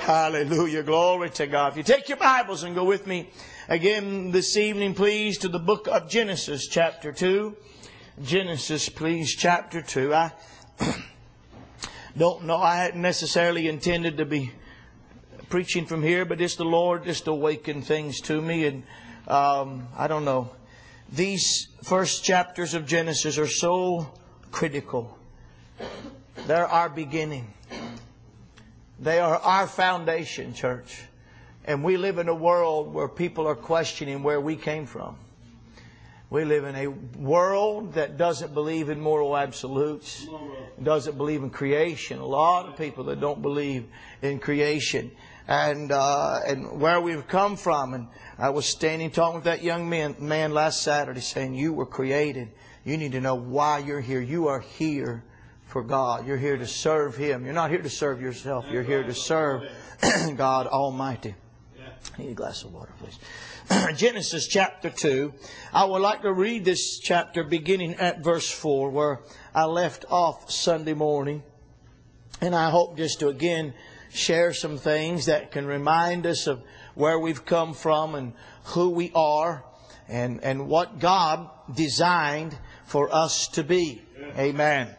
Hallelujah. Glory to God. If you take your Bibles and go with me again this evening, please, to the book of Genesis, chapter 2. Genesis, please, chapter 2. I don't know. I hadn't necessarily intended to be preaching from here, but it's the Lord just awakened things to me. And I don't know. These first chapters of Genesis are so critical. They're our beginning. They are our foundation, church. And we live in a world where people are questioning where we came from. We live in a world that doesn't believe in moral absolutes, doesn't believe in creation. A lot of people that don't believe in creation. And where we've come from. And I was standing talking with that young man last Saturday saying, you were created. You need to know why you're here. You are here for God. You're here to serve Him. You're not here to serve yourself. You're here to serve God Almighty. I need a glass of water, please. Genesis chapter 2. I would like to read this chapter beginning at verse 4 where I left off Sunday morning. And I hope just to again share some things that can remind us of where we've come from and who we are and what God designed for us to be. Amen.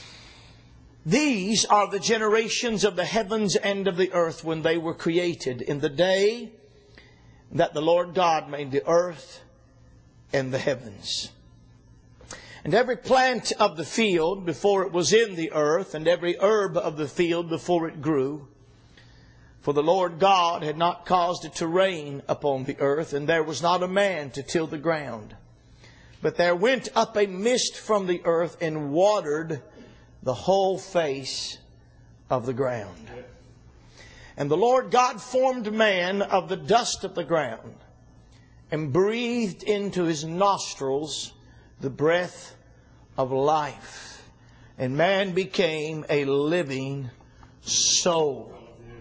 These are the generations of the heavens and of the earth when they were created, in the day that the Lord God made the earth and the heavens. And every plant of the field before it was in the earth, and every herb of the field before it grew. For the Lord God had not caused it to rain upon the earth, and there was not a man to till the ground. But there went up a mist from the earth and watered the whole face of the ground. And the Lord God formed man of the dust of the ground and breathed into his nostrils the breath of life. And man became a living soul.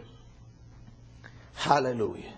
Hallelujah.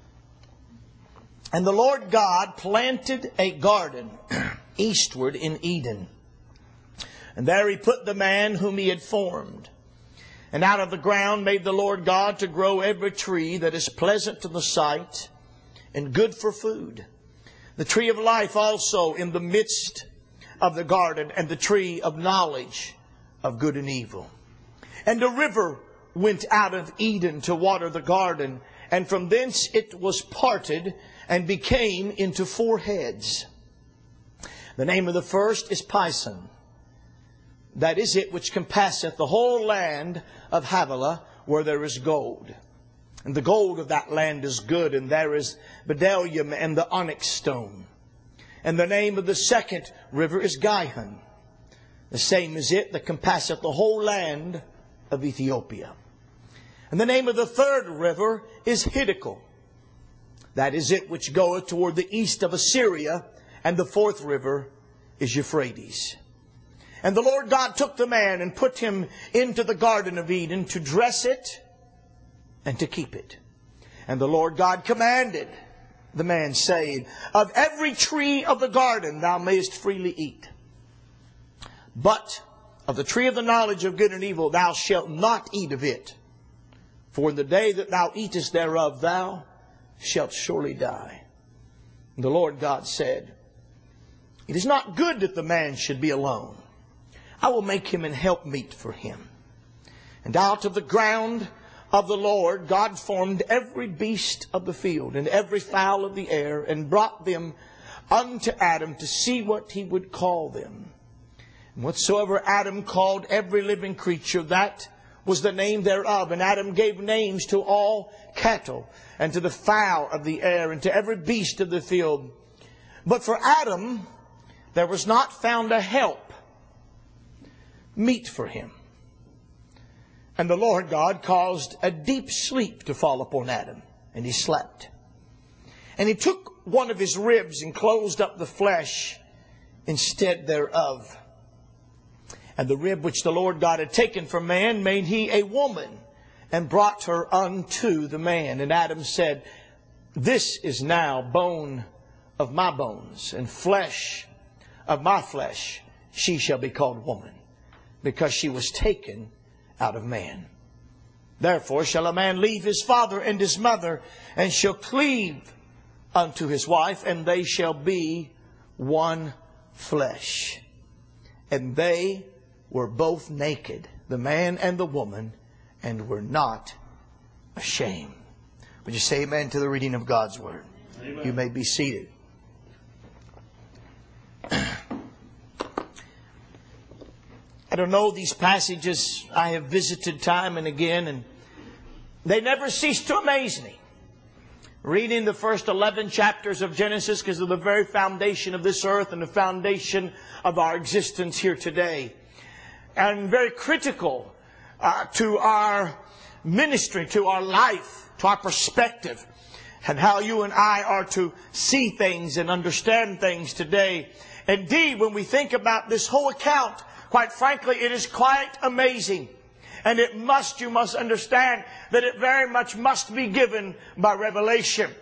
And the Lord God planted a garden eastward in Eden. And there He put the man whom He had formed. And out of the ground made the Lord God to grow every tree that is pleasant to the sight and good for food. The tree of life also in the midst of the garden, and the tree of knowledge of good and evil. And a river went out of Eden to water the garden, and from thence it was parted and became into 4 heads. The name of the first is Pison. That is it which compasseth the whole land of Havilah, where there is gold. And the gold of that land is good, and there is bdellium and the onyx stone. And the name of the second river is Gihon. The same is it that compasseth the whole land of Ethiopia. And the name of the third river is Hiddekel. That is it which goeth toward the east of Assyria. And the fourth river is Euphrates. And the Lord God took the man and put him into the garden of Eden to dress it and to keep it. And the Lord God commanded the man, saying, of every tree of the garden thou mayest freely eat. But of the tree of the knowledge of good and evil thou shalt not eat of it. For in the day that thou eatest thereof thou shalt surely die. And the Lord God said, it is not good that the man should be alone. I will make him an helpmeet for him. And out of the ground of the Lord God formed every beast of the field and every fowl of the air, and brought them unto Adam to see what he would call them. And whatsoever Adam called every living creature, that was the name thereof. And Adam gave names to all cattle, and to the fowl of the air, and to every beast of the field. But for Adam there was not found a help meet for him. And the Lord God caused a deep sleep to fall upon Adam, and he slept. And He took one of his ribs and closed up the flesh instead thereof. And the rib which the Lord God had taken from man made He a woman, and brought her unto the man. And Adam said, this is now bone of my bones, and flesh of my flesh. She shall be called woman, because she was taken out of man. Therefore shall a man leave his father and his mother, and shall cleave unto his wife, and they shall be one flesh. And they were both naked, the man and the woman, and were not ashamed. Would you say amen to the reading of God's Word? Amen. You may be seated. I don't know, these passages I have visited time and again, and they never cease to amaze me. Reading the first 11 chapters of Genesis, because of the very foundation of this earth and the foundation of our existence here today. And very critical to our ministry, to our life, to our perspective, and how you and I are to see things and understand things today. Indeed, when we think about this whole account, quite frankly, it is quite amazing. And you must understand that it very much must be given by revelation.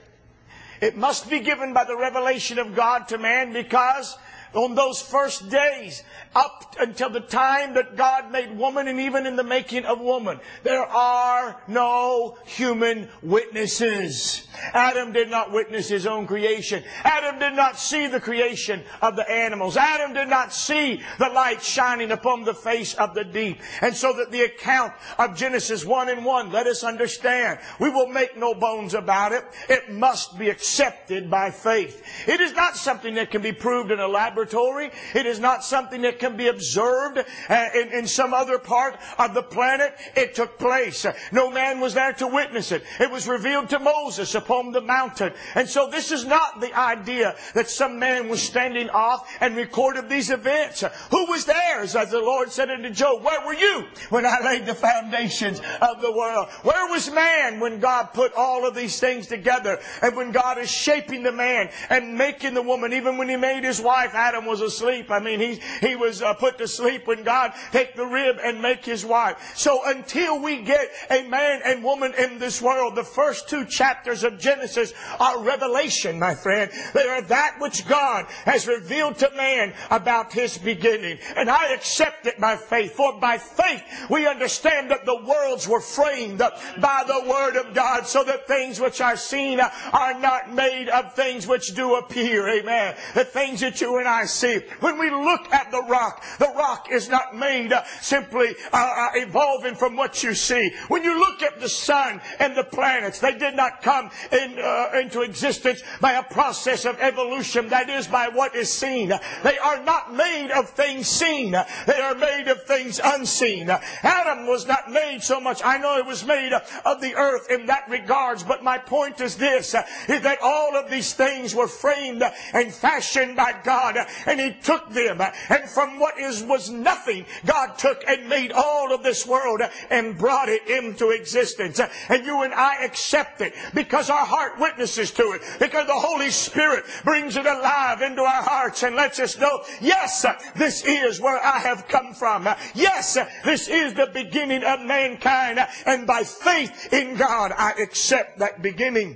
It must be given by the revelation of God to man, because on those first days, up until the time that God made woman, and even in the making of woman, there are no human witnesses. Adam did not witness his own creation. Adam did not see the creation of the animals. Adam did not see the light shining upon the face of the deep. And so that the account of Genesis 1:1, let us understand, we will make no bones about it, it must be accepted by faith. It is not something that can be proved in a laboratory. It is not something that can be observed in some other part of the planet. It took place. No man was there to witness it. It was revealed to Moses upon the mountain. And so this is not the idea that some man was standing off and recorded these events. Who was there? As the Lord said unto Job, where were you when I laid the foundations of the world? Where was man when God put all of these things together? And when God is shaping the man and making the woman, even when He made his wife, Adam was asleep. I mean, he was put to sleep when God take the rib and make his wife. So until we get a man and woman in this world, the first 2 chapters of Genesis are revelation, my friend. They are that which God has revealed to man about His beginning. And I accept it by faith. For by faith we understand that the worlds were framed by the Word of God, so that things which are seen are not made of things which do appear. Amen. The things that you and I see. When we look at the rock is not made simply evolving from what you see. When you look at the sun and the planets, they did not come into existence by a process of evolution, that is, by what is seen. They are not made of things seen. They are made of things unseen. Adam was not made so much. I know it was made of the earth in that regards, but my point is this, is that all of these things were framed and fashioned by God, and He took them, and from what was nothing, God took and made all of this world and brought it into existence. And you and I accept it because our heart witnesses to it, because the Holy Spirit brings it alive into our hearts and lets us know, yes, this is where I have come from. Yes, this is the beginning of mankind, and by faith in God I accept that beginning.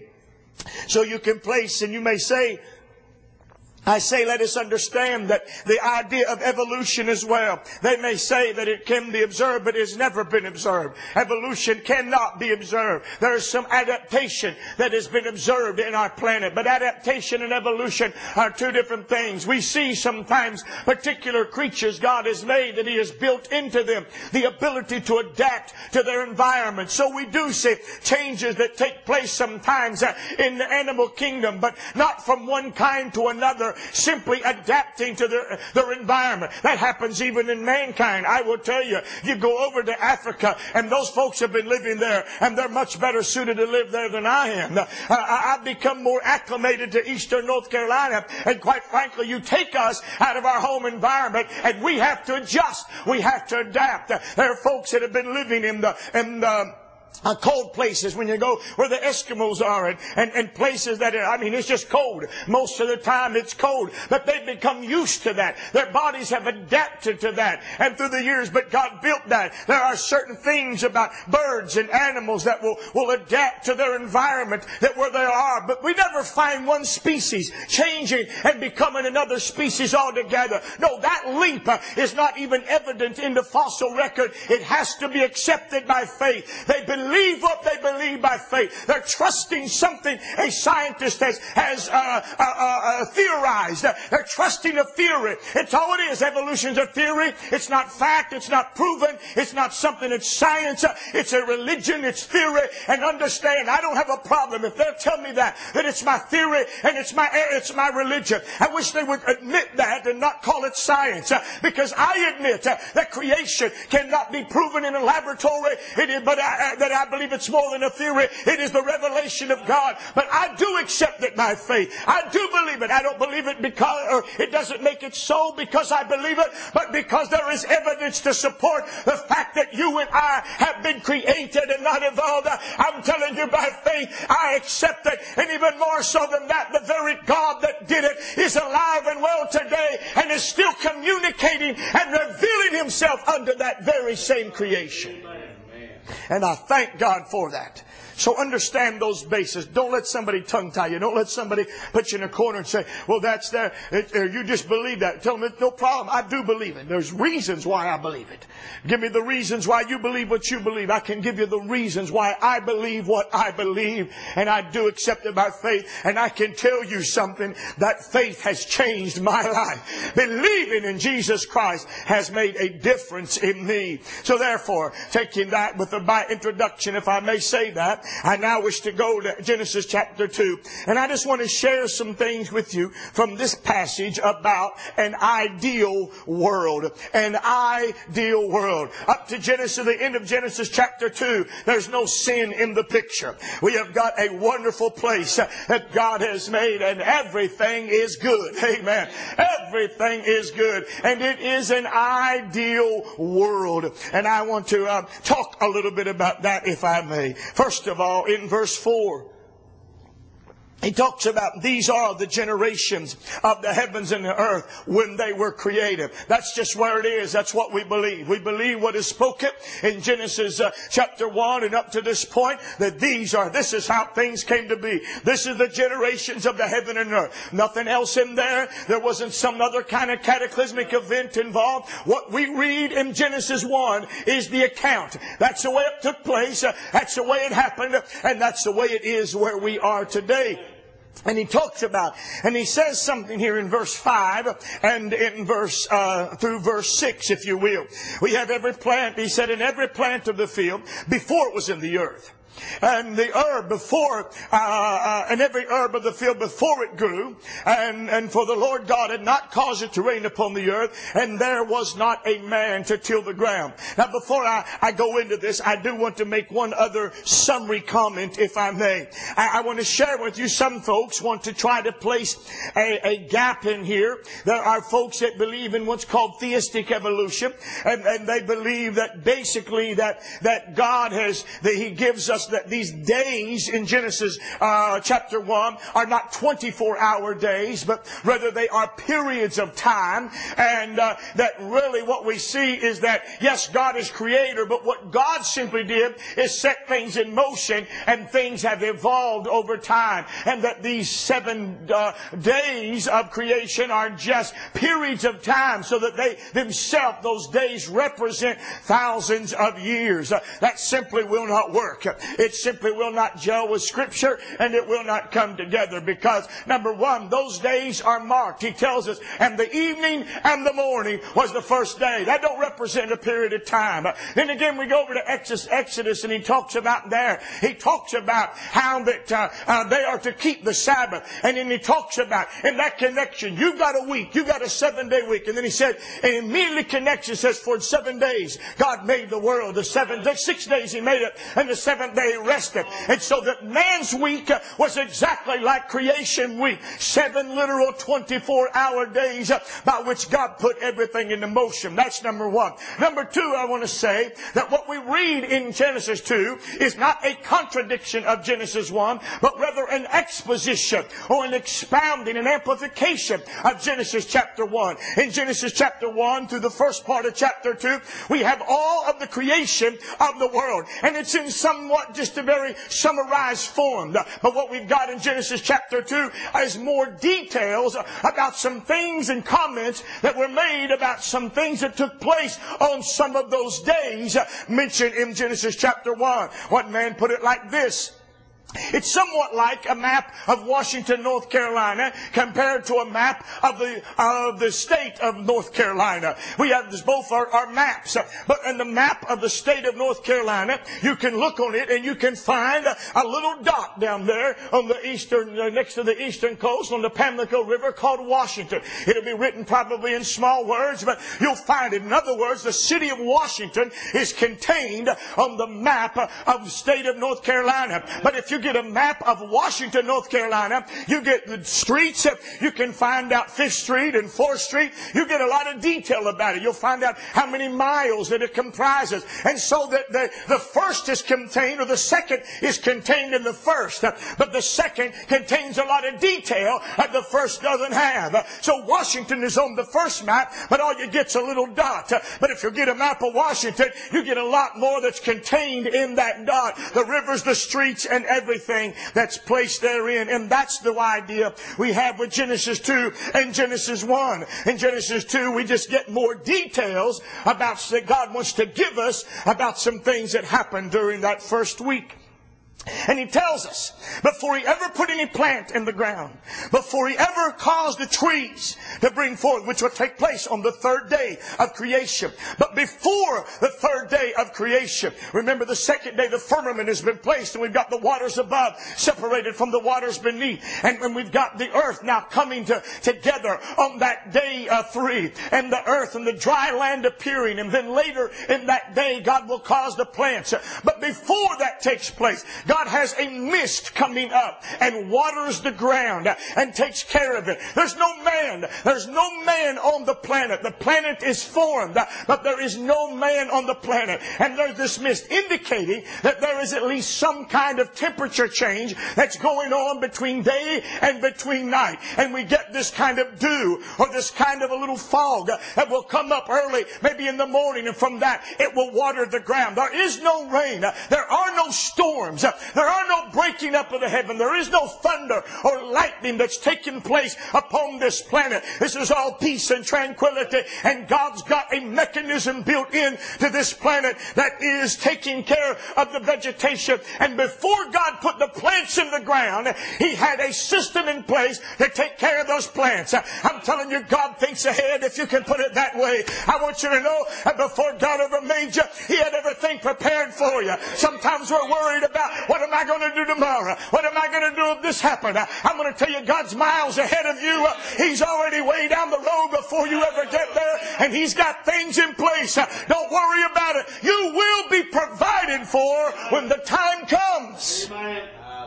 So you can place, and you may say, let us understand that the idea of evolution as well. They may say that it can be observed, but it has never been observed. Evolution cannot be observed. There is some adaptation that has been observed in our planet. But adaptation and evolution are 2 different things. We see sometimes particular creatures God has made, that He has built into them the ability to adapt to their environment. So we do see changes that take place sometimes in the animal kingdom, but not from one kind to another, simply adapting to their environment. That happens even in mankind. I will tell you, you go over to Africa, and those folks have been living there, and they're much better suited to live there than I am. I've become more acclimated to Eastern North Carolina, and quite frankly, you take us out of our home environment, and we have to adjust. We have to adapt. There are folks that have been living in the cold places, when you go where the Eskimos are, and places that are, it's just cold. Most of the time it's cold. But they've become used to that. Their bodies have adapted to that. And through the years, but God built that. There are certain things about birds and animals that will adapt to their environment, that where they are. But we never find one species changing and becoming another species altogether. No, that leap is not even evident in the fossil record. It has to be accepted by faith. They've been believe what they believe by faith. They're trusting something a scientist has theorized. They're trusting a theory. It's all it is. Evolution's a theory. It's not fact. It's not proven. It's not something that's science. It's a religion. It's theory. And understand, I don't have a problem if they'll tell me that it's my theory and it's my religion. I wish they would admit that and not call it science, because I admit that creation cannot be proven in a laboratory, but that I believe it's more than a theory. It is the revelation of God. But I do accept it by faith. I do believe it. I don't believe it because, or it doesn't make it so because I believe it, but because there is evidence to support the fact that you and I have been created and not evolved. I'm telling you by faith, I accept it. And even more so than that, the very God that did it is alive and well today and is still communicating and revealing Himself under that very same creation. And I thank God for that. So understand those bases. Don't let somebody tongue tie you. Don't let somebody put you in a corner and say, well, that's there. You just believe that. Tell them it's no problem. I do believe it. There's reasons why I believe it. Give me the reasons why you believe what you believe. I can give you the reasons why I believe what I believe. And I do accept it by faith. And I can tell you something. That faith has changed my life. Believing in Jesus Christ has made a difference in me. So therefore, taking that with by introduction, if I may say that, I now wish to go to Genesis chapter 2. And I just want to share some things with you from this passage about an ideal world. An ideal world. Up to Genesis, the end of Genesis chapter 2, there's no sin in the picture. We have got a wonderful place that God has made, and everything is good. Amen. Everything is good. And it is an ideal world. And I want to talk a little bit about that, if I may. First of all, in verse 4, he talks about these are the generations of the heavens and the earth when they were created. That's just where it is. That's what we believe. We believe what is spoken in Genesis chapter 1 and up to this point, that this is how things came to be. This is the generations of the heaven and earth. Nothing else in there. There wasn't some other kind of cataclysmic event involved. What we read in Genesis 1 is the account. That's the way it took place. That's the way it happened. And that's the way it is where we are today. And he talks about, and he says something here in verse 5 and in verse, through verse 6, if you will. We have every plant, he said, in every plant of the field before it was in the earth. And the herb before, and every herb of the field before it grew, and for the Lord God had not caused it to rain upon the earth, and there was not a man to till the ground. Now before I go into this, I do want to make one other summary comment, if I may. I want to share with you, some folks want to try to place a gap in here. There are folks that believe in what's called theistic evolution, and they believe that basically that God He gives us that these days in Genesis chapter 1 are not 24-hour days, but rather they are periods of time. And that really what we see is that, yes, God is creator, but what God simply did is set things in motion, and things have evolved over time. And that these 7 days of creation are just periods of time, so that they themselves, those days, represent thousands of years. That simply will not work. It simply will not gel with Scripture, and it will not come together, because number one, those days are marked. He tells us, and the evening and the morning was the first day. That don't represent a period of time. Then again, we go over to Exodus, and he talks about how that they are to keep the Sabbath. And then he talks about, in that connection, you've got a week, you've got a 7-day week. And then he said, and immediately connection says, for 7 days God made the world. The 6 days He made it, and the 7th day He rested. And so that man's week was exactly like creation week. 7 literal 24-hour days by which God put everything into motion. That's number one. Number two, I want to say that what we read in Genesis 2 is not a contradiction of Genesis 1, but rather an exposition or an expounding, an amplification of Genesis chapter 1. In Genesis chapter 1 through the first part of chapter 2, we have all of the creation of the world. And it's in somewhat got just a very summarized form. But what we've got in Genesis chapter 2 is more details about some things and comments that were made about some things that took place on some of those days mentioned in Genesis chapter 1. One man put it like this: it's somewhat like a map of Washington, North Carolina, compared to a map of the state of North Carolina. We have this, both are maps. But in the map of the state of North Carolina, you can look on it and you can find a little dot down there on the eastern, next to the eastern coast on the Pamlico River called Washington. It'll be written probably in small words, but you'll find it. In other words, the city of Washington is contained on the map of the state of North Carolina. But if you get a map of Washington, North Carolina, you get the streets, you can find out 5th Street and 4th Street. You get a lot of detail about it. You'll find out how many miles that it comprises. And so that the first is contained, or the second is contained in the first. But the second contains a lot of detail that the first doesn't have. So Washington is on the first map, but all you get's a little dot. But if you get a map of Washington, you get a lot more that's contained in that dot. The rivers, the streets, and everything that's placed therein. And that's the idea we have with Genesis 2 and Genesis 1. In Genesis 2, we just get more details about that God wants to give us about some things that happened during that first week. And he tells us, before he ever put any plant in the ground, before he ever caused the trees to bring forth, which will take place on the third day of creation. But before the third day of creation, remember the second day the firmament has been placed, and we've got the waters above separated from the waters beneath. And we've got the earth now coming together on that day 3, and the earth and the dry land appearing. And then later in that day, God will cause the plants. But before that takes place, God has a mist coming up and waters the ground and takes care of it. There's no man on the planet. The planet is formed, but there is no man on the planet. And there's this mist indicating that there is at least some kind of temperature change that's going on between day and between night. And we get this kind of dew, or this kind of a little fog that will come up early, maybe in the morning, and from that it will water the ground. There is no rain. There are no storms. There are no breaking up of the heaven. There is no thunder or lightning that's taking place upon this planet. This is all peace and tranquility. And God's got a mechanism built in to this planet that is taking care of the vegetation. And before God put the plants in the ground, He had a system in place to take care of those plants. I'm telling you, God thinks ahead, if you can put it that way. I want you to know that before God ever made you, He had everything prepared for you. Sometimes we're worried about, what am I going to do tomorrow? What am I going to do if this happened? I'm going to tell you, God's miles ahead of you. He's already way down the road before you ever get there, and He's got things in place. Don't worry about it. You will be provided for when the time comes. Amen.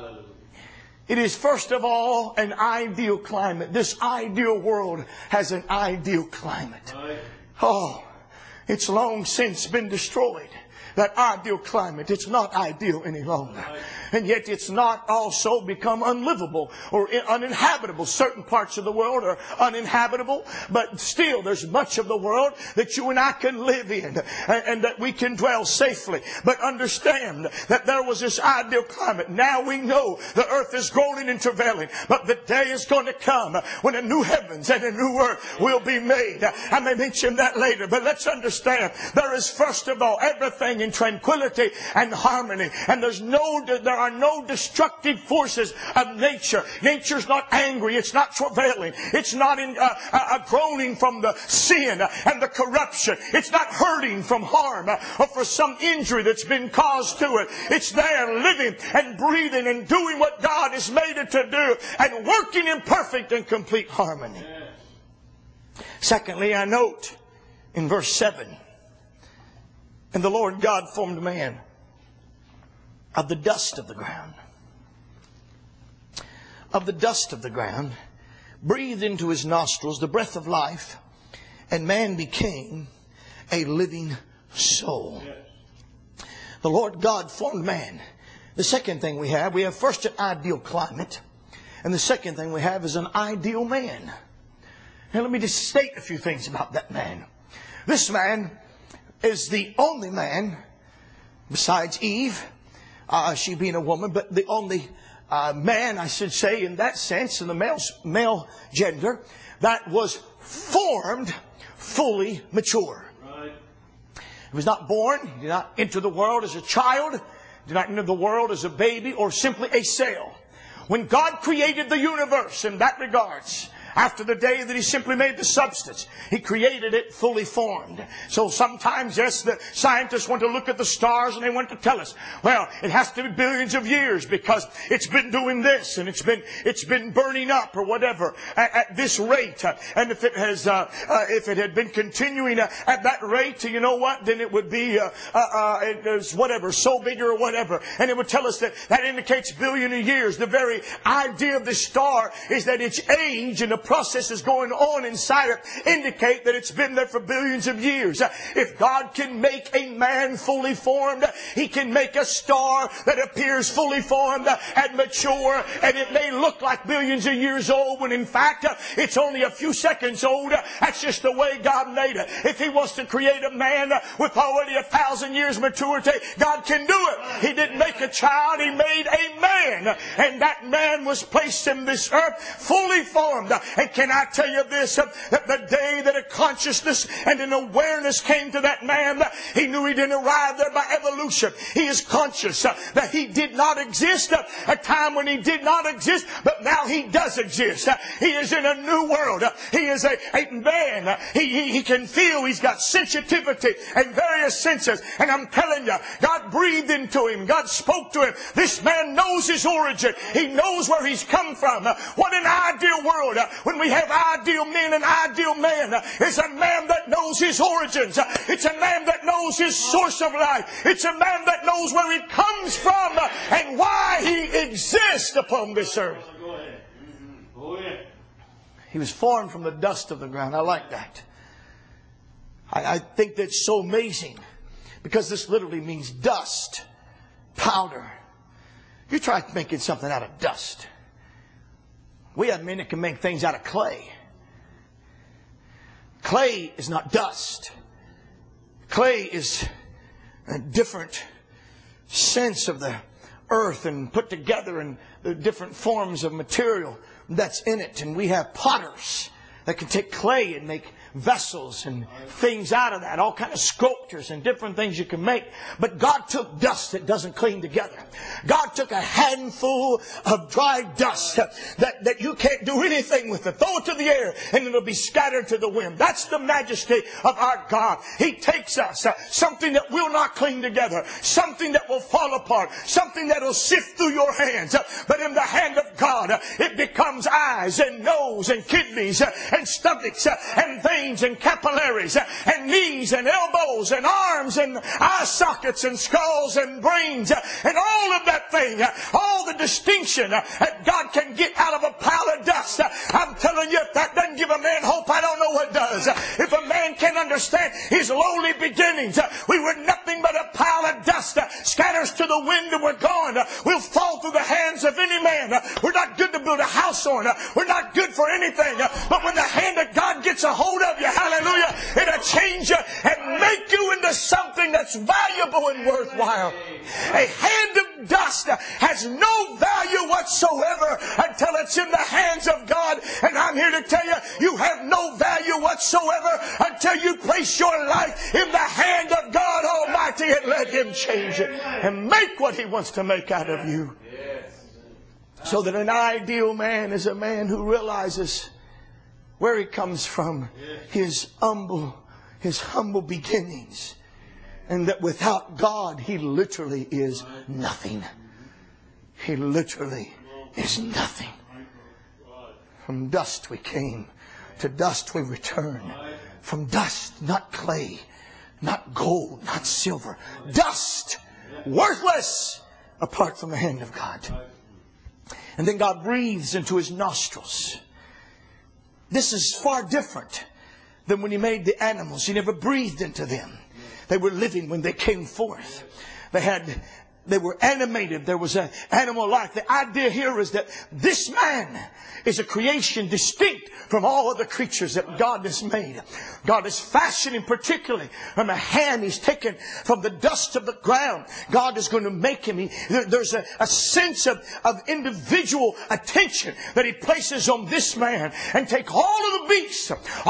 It is first of all an ideal climate. This ideal world has an ideal climate. Oh, it's long since been destroyed. That ideal climate, it's not ideal any longer. And yet it's not also become unlivable or uninhabitable. Certain parts of the world are uninhabitable, but still there's much of the world that you and I can live in and that we can dwell safely. But understand that there was this ideal climate. Now we know the earth is groaning and travailing, but the day is going to come when a new heavens and a new earth will be made. I may mention that later, but let's understand there is first of all everything in tranquility and harmony, and there are no destructive forces of nature. Nature's not angry. It's not travailing. It's not groaning from the sin and the corruption. It's not hurting from harm or for some injury that's been caused to it. It's there living and breathing and doing what God has made it to do and working in perfect and complete harmony. Secondly, I note in verse 7, and the Lord God formed man of the dust of the ground. Of the dust of the ground, breathed into his nostrils the breath of life, and man became a living soul. The Lord God formed man. The second thing we have first an ideal climate, and the second thing we have is an ideal man. Now let me just state a few things about that man. This man is the only man, besides Eve, she being a woman, but the only man, I should say, in that sense, in the male gender, that was formed fully mature. He was not born, he did not enter the world as a child, did not enter the world as a baby or simply a cell. When God created the universe in that regards, after the day that He simply made the substance, He created it fully formed. So sometimes, yes, the scientists want to look at the stars and they want to tell us, well, it has to be billions of years because it's been doing this and it's been burning up or whatever at this rate. And if it had been continuing at that rate, you know what? Then it would be whatever, so big or whatever. And it would tell us that indicates billion of years. The very idea of the star is that its age and the processes going on inside it indicate that it's been there for billions of years. If God can make a man fully formed, He can make a star that appears fully formed and mature, and it may look like billions of years old when in fact it's only a few seconds old. That's just the way God made it. If He wants to create a man with already 1,000 years maturity, God can do it. He didn't make a child, He made a man, and that man was placed in this earth fully formed. And can I tell you this, that the day that a consciousness and an awareness came to that man, he knew he didn't arrive there by evolution. He is conscious that he did not exist, a time when he did not exist, but now he does exist. He is in a new world. He is a man. He can feel. He's got sensitivity and various senses. And I'm telling you, God breathed into him. God spoke to him. This man knows his origin. He knows where he's come from. What an ideal world. When we have ideal men and ideal man, it's a man that knows his origins. It's a man that knows his source of life. It's a man that knows where he comes from and why he exists upon this earth. He was formed from the dust of the ground. I like that. I think that's so amazing because this literally means dust, powder. You try making something out of dust. We have men that can make things out of clay. Clay is not dust. Clay is a different sense of the earth and put together in the different forms of material that's in it. And we have potters that can take clay and make vessels and things out of that. All kind of sculptures and different things you can make. But God took dust that doesn't cling together. God took a handful of dry dust that you can't do anything with it. Throw it to the air and it'll be scattered to the wind. That's the majesty of our God. He takes us, something that will not cling together, something that will fall apart, something that will sift through your hands. But in the hand of God, it becomes eyes and nose and kidneys and stomachs and veins and capillaries and knees and elbows and arms and eye sockets and skulls and brains and all of that thing, all the distinction that God can get out of a pile of dust. I'm telling you, if that doesn't give a man hope, I don't know what does. If a man can understand his lowly beginnings, we were nothing but a pile of dust, scatters to the wind and we're gone. We'll fall through the hands of any man. We're not good to build a house on. We're not good for anything. But when the hand of God gets a hold of you, hallelujah, it'll change you and make you into something that's valuable and worthwhile. A hand of dust has no value whatsoever until it's in the hands of God. And I'm here to tell you, you have no value whatsoever until you place your life in the hand of God Almighty and let Him change it and make what He wants to make out of you. So that an ideal man is a man who realizes where he comes from, his humble beginnings, and that without God he literally is nothing. He literally is nothing. From dust we came, to dust we return. From dust, not clay, not gold, not silver. Dust, worthless, apart from the hand of God. And then God breathes into his nostrils. This is far different than when He made the animals. He never breathed into them. They were living when they came forth. They had they were animated. There was an animal life. The idea here is that this man is a creation distinct from all other creatures that God has made. God has fashioned him particularly from a hand He's taken from the dust of the ground. God is going to make him. There's a sense of individual attention that He places on this man. And take all of the beasts,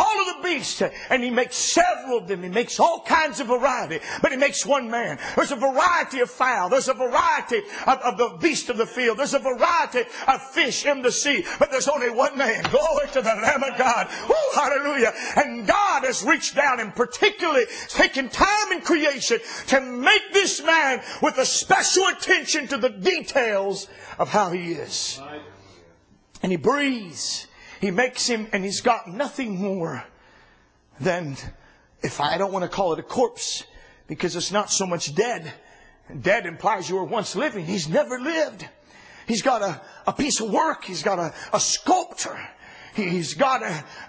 and He makes several of them. He makes all kinds of variety. But He makes one man. There's a variety of fowl. There's a variety of the beast of the field. There's a variety of fish in the sea. But there's only one man. Glory to the Lamb of God. Woo, hallelujah. And God has reached down and particularly taken time in creation to make this man with a special attention to the details of how he is. And He breathes. He makes him, and he's got nothing more than, if I don't want to call it a corpse, because it's not so much dead. Dead implies you were once living. He's never lived. He's got a piece of work. He's got a sculptor. He's got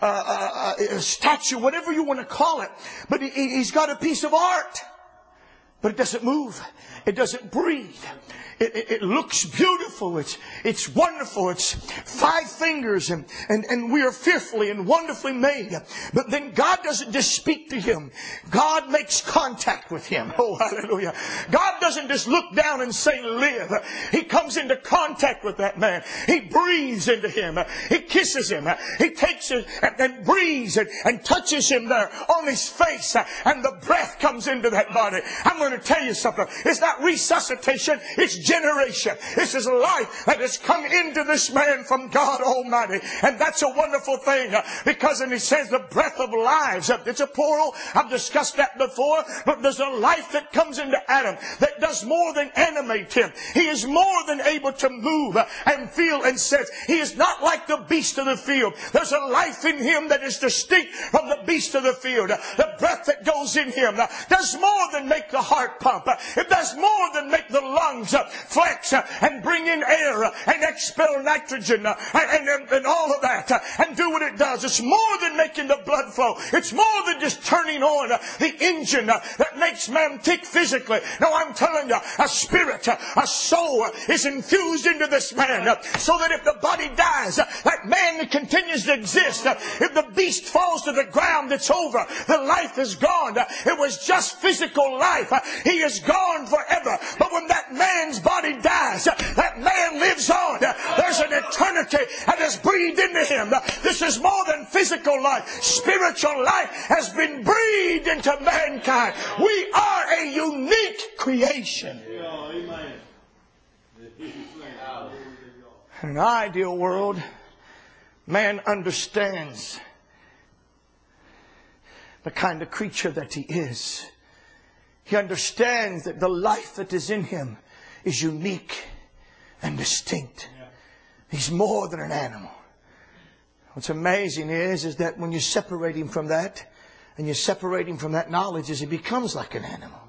a statue, whatever you want to call it. But he's got a piece of art. But it doesn't move. It doesn't breathe. It looks beautiful. It's wonderful. It's 5 fingers and we are fearfully and wonderfully made. But then God doesn't just speak to him. God makes contact with him. Oh, hallelujah. God doesn't just look down and say, live. He comes into contact with that man. He breathes into him. He kisses him. He takes it and breathes and touches him there on his face. And the breath comes into that body. I'm going to tell you something. It's not resuscitation. It's generation. This is life that has come into this man from God Almighty. And that's a wonderful thing, because and He says the breath of lives. It's a plural. I've discussed that before. But there's a life that comes into Adam that does more than animate him. He is more than able to move and feel and sense. He is not like the beast of the field. There's a life in him that is distinct from the beast of the field. The breath that goes in him does more than make the heart pump. It does more than make the lungs flex and bring in air and expel nitrogen and all of that and do what it does. It's more than making the blood flow. It's more than just turning on the engine that makes man tick physically. No, I'm telling you, a spirit, a soul is infused into this man so that if the body dies, that man continues to exist. If the beast falls to the ground, it's over. The life is gone. It was just physical life. He is gone forever. But when that man's body dies, that man lives on. There's an eternity that is breathed into him. This is more than physical life. Spiritual life has been breathed into mankind. We are a unique creation. In an ideal world, man understands the kind of creature that he is. He understands that the life that is in him is unique and distinct. He's more than an animal. What's amazing is that when you separate him from that, and you separate him from that knowledge, he becomes like an animal.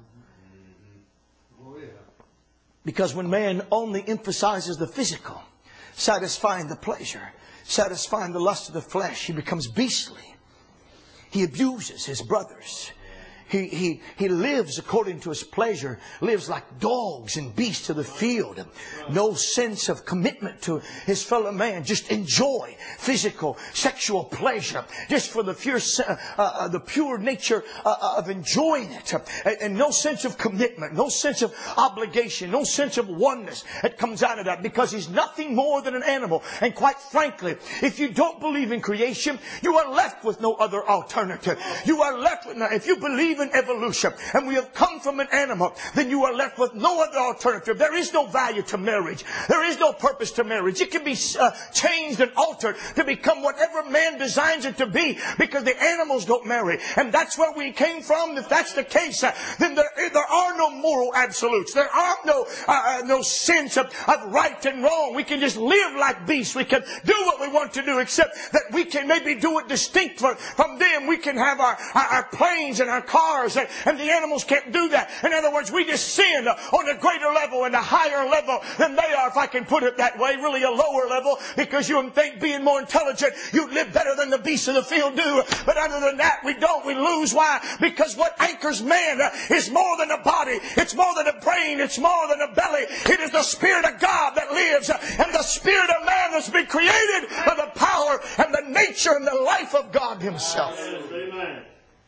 Because when man only emphasizes the physical, satisfying the pleasure, satisfying the lust of the flesh, he becomes beastly. He abuses his brothers. He lives according to his pleasure, lives like dogs and beasts of the field. No sense of commitment to his fellow man. Just enjoy physical, sexual pleasure. Just for the pure nature of enjoying it. And no sense of commitment, no sense of obligation, no sense of oneness that comes out of that. Because he's nothing more than an animal. And quite frankly, if you don't believe in creation, you are left with no other alternative. You are left with, if you believe in evolution and we have come from an animal, then you are left with no other alternative. There is no value to marriage. There is no purpose to marriage. It can be changed and altered to become whatever man designs it to be, because the animals don't marry. And that's where we came from. If that's the case, then there are no moral absolutes. There are no sense of right and wrong. We can just live like beasts. We can do what we want to do, except that we can maybe do it distinct from them. We can have our planes and our cars cars and the animals can't do that. In other words, we descend on a greater level and a higher level than they are, if I can put it that way, really a lower level, because you would think being more intelligent, you'd live better than the beasts of the field do. But other than that, we don't. We lose. Why? Because what anchors man is more than a body. It's more than a brain. It's more than a belly. It is the Spirit of God that lives, and the Spirit of man that's been created by the power and the nature and the life of God Himself. Amen.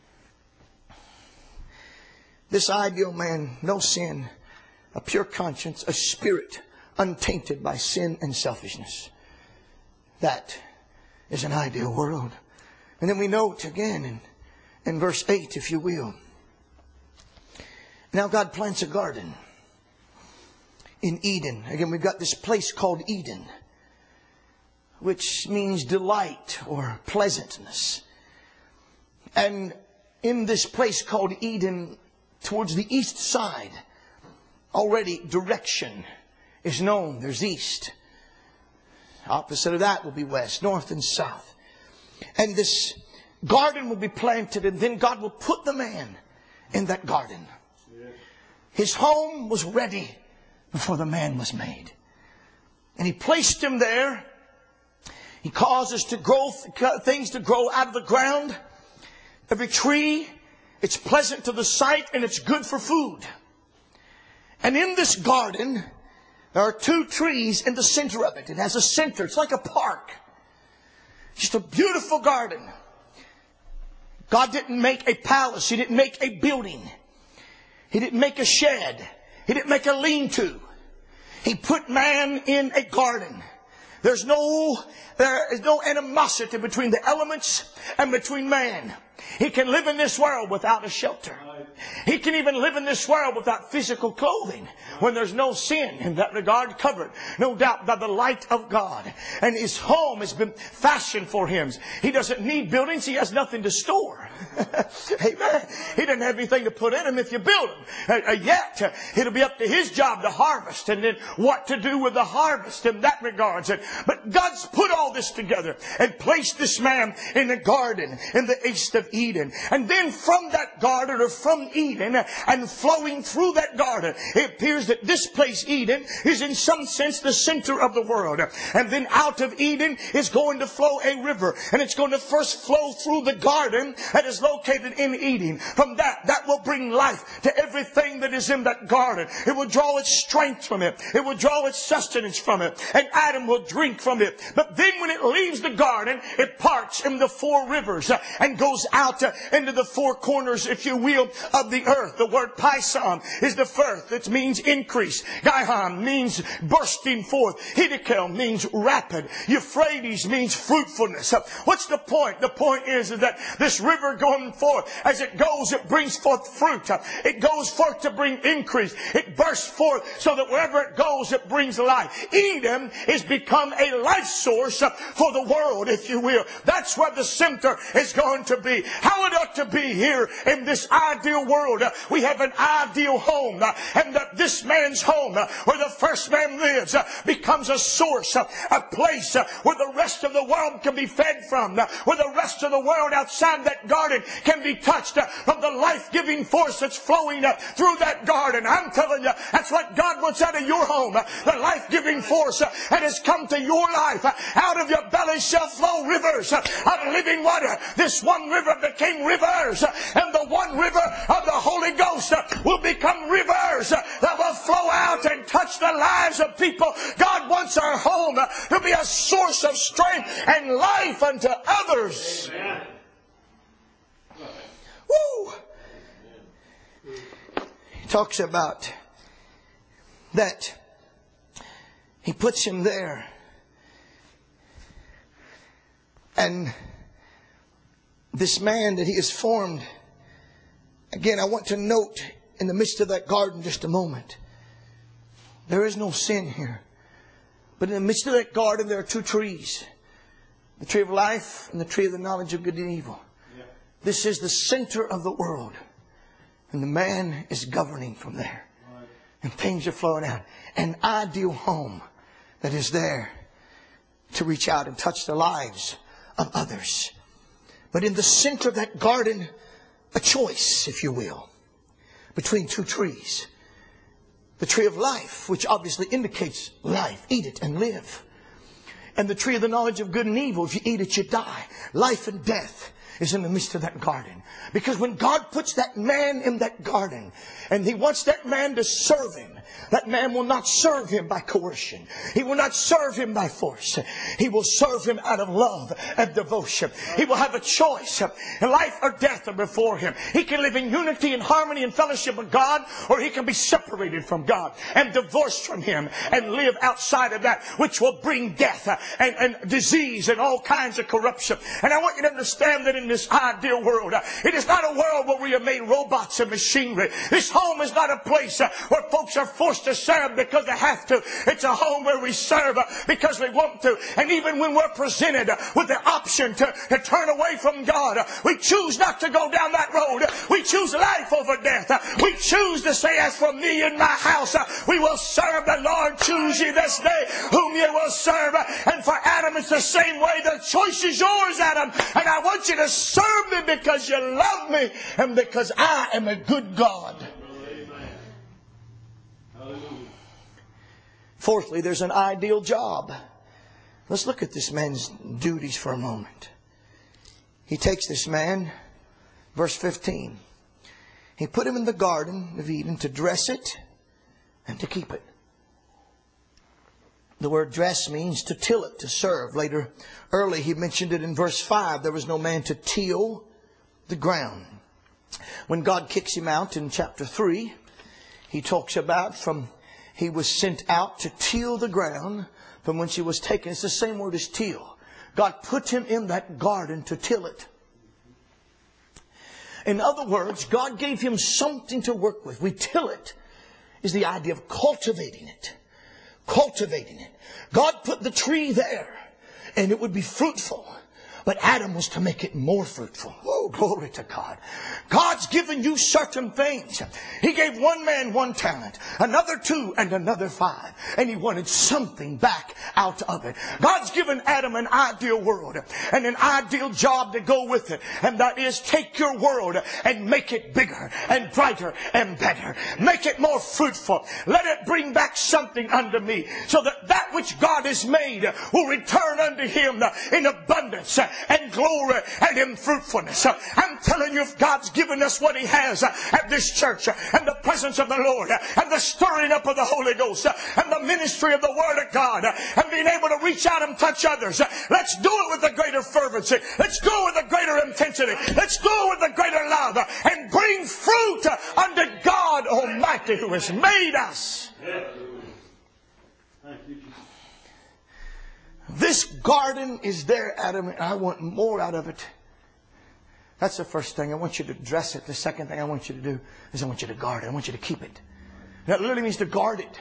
This ideal man, no sin, a pure conscience, a spirit untainted by sin and selfishness. That is an ideal world. And then we note again in verse 8, if you will. Now God plants a garden in Eden. Again, we've got this place called Eden, which means delight or pleasantness. And in this place called Eden, towards the east side, already direction is known. There's east. Opposite of that will be west, north and south. And this garden will be planted, and then God will put the man in that garden. His home was ready before the man was made. And He placed him there. He causes things to grow out of the ground. Every tree, it's pleasant to the sight and it's good for food. And in this garden, there are two trees in the center of it. It has a center. It's like a park. Just a beautiful garden. God didn't make a palace. He didn't make a building. He didn't make a shed. He didn't make a lean-to. He put man in a garden. There is no animosity between the elements and between man. He can live in this world without a shelter. He can even live in this world without physical clothing, when there's no sin in that regard, covered, no doubt, by the light of God. And his home has been fashioned for him. He doesn't need buildings. He has nothing to store. Amen. He doesn't have anything to put in them if you build them. Yet, it'll be up to his job to harvest, and then what to do with the harvest in that regard. But God's put all this together and placed this man in a garden in the east of Eden. And then from that garden, or from Eden, and flowing through that garden, it appears that this place, Eden, is in some sense the center of the world. And then out of Eden is going to flow a river. And it's going to first flow through the garden that is located in Eden. From that will bring life to everything that is in that garden. It will draw its strength from it. It will draw its sustenance from it. And Adam will drink from it. But then when it leaves the garden, it parts in the four rivers and goes out into the four corners, if you will, of the earth. The word Pison is the first. It means increase. Gihon means bursting forth. Hiddekel means rapid. Euphrates means fruitfulness. What's the point? The point is that this river going forth, as it goes, it brings forth fruit. It goes forth to bring increase. It bursts forth so that wherever it goes, it brings life. Eden has become a life source for the world, if you will. That's where the center is going to be. How it ought to be here in this ideal world. We have an ideal home, and that this man's home, where the first man lives, becomes a source, a place where the rest of the world can be fed from, where the rest of the world outside that garden can be touched from the life-giving force that's flowing through that garden. I'm telling you, that's what God wants out of your home. The life-giving force that has come to your life. Out of your belly shall flow rivers of living water. This one river became rivers, and the one river of the Holy Ghost will become rivers that will flow out and touch the lives of people. God wants our home to be a source of strength and life unto others. Amen. Woo! He talks about that. He puts him there. And this man that he has formed, again, I want to note in the midst of that garden just a moment. There is no sin here. But in the midst of that garden, there are two trees. The tree of life and the tree of the knowledge of good and evil. Yeah. This is the center of the world. And the man is governing from there. Right. And things are flowing out. An ideal home that is there to reach out and touch the lives of others. But in the center of that garden, a choice, if you will, between two trees. The tree of life, which obviously indicates life. Eat it and live. And the tree of the knowledge of good and evil. If you eat it, you die. Life and death is in the midst of that garden. Because when God puts that man in that garden and He wants that man to serve Him, that man will not serve Him by coercion. He will not serve Him by force. He will serve Him out of love and devotion. He will have a choice. Life or death are before Him. He can live in unity and harmony and fellowship with God, or He can be separated from God and divorced from Him and live outside of that, which will bring death and disease and all kinds of corruption. And I want you to understand that in this ideal world, it is not a world where we have made robots and machinery. This home is not a place where folks are forced to serve because they have to. It's a home where we serve because we want to. And even when we're presented with the option to turn away from God, we choose not to go down that road. We choose life over death. We choose to say, as for me and my house, we will serve the Lord. Choose ye this day whom ye will serve. And for Adam, it's the same way. The choice is yours, Adam. And I want you to serve me because you love me and because I am a good God. Fourthly, there's an ideal job. Let's look at this man's duties for a moment. He takes this man, verse 15. He put him in the garden of Eden to dress it and to keep it. The word dress means to till it, to serve. Later, early, he mentioned it in verse 5. There was no man to till the ground. When God kicks him out in chapter 3, He talks about he was sent out to till the ground from whence he was taken. It's the same word as till. God put him in that garden to till it. In other words, God gave him something to work with. We till it is the idea of cultivating it. Cultivating it. God put the tree there and it would be fruitful. But Adam was to make it more fruitful. Oh, glory to God. God's given you certain things. He gave one man 1 talent, another 2, and another 5. And He wanted something back out of it. God's given Adam an ideal world and an ideal job to go with it. And that is, take your world and make it bigger and brighter and better. Make it more fruitful. Let it bring back something unto me, so that that which God has made will return unto Him in abundance and glory and in fruitfulness. I'm telling you, if God's given us what He has at this church, and the presence of the Lord, and the stirring up of the Holy Ghost, and the ministry of the Word of God, and being able to reach out and touch others, let's do it with a greater fervency. Let's do it with a greater intensity. Let's do it with a greater love, and bring fruit unto God Almighty, who has made us. Thank you, Jesus. This garden is there, Adam, and I want more out of it. That's the first thing. I want you to dress it. The second thing I want you to do is I want you to guard it. I want you to keep it. That literally means to guard it.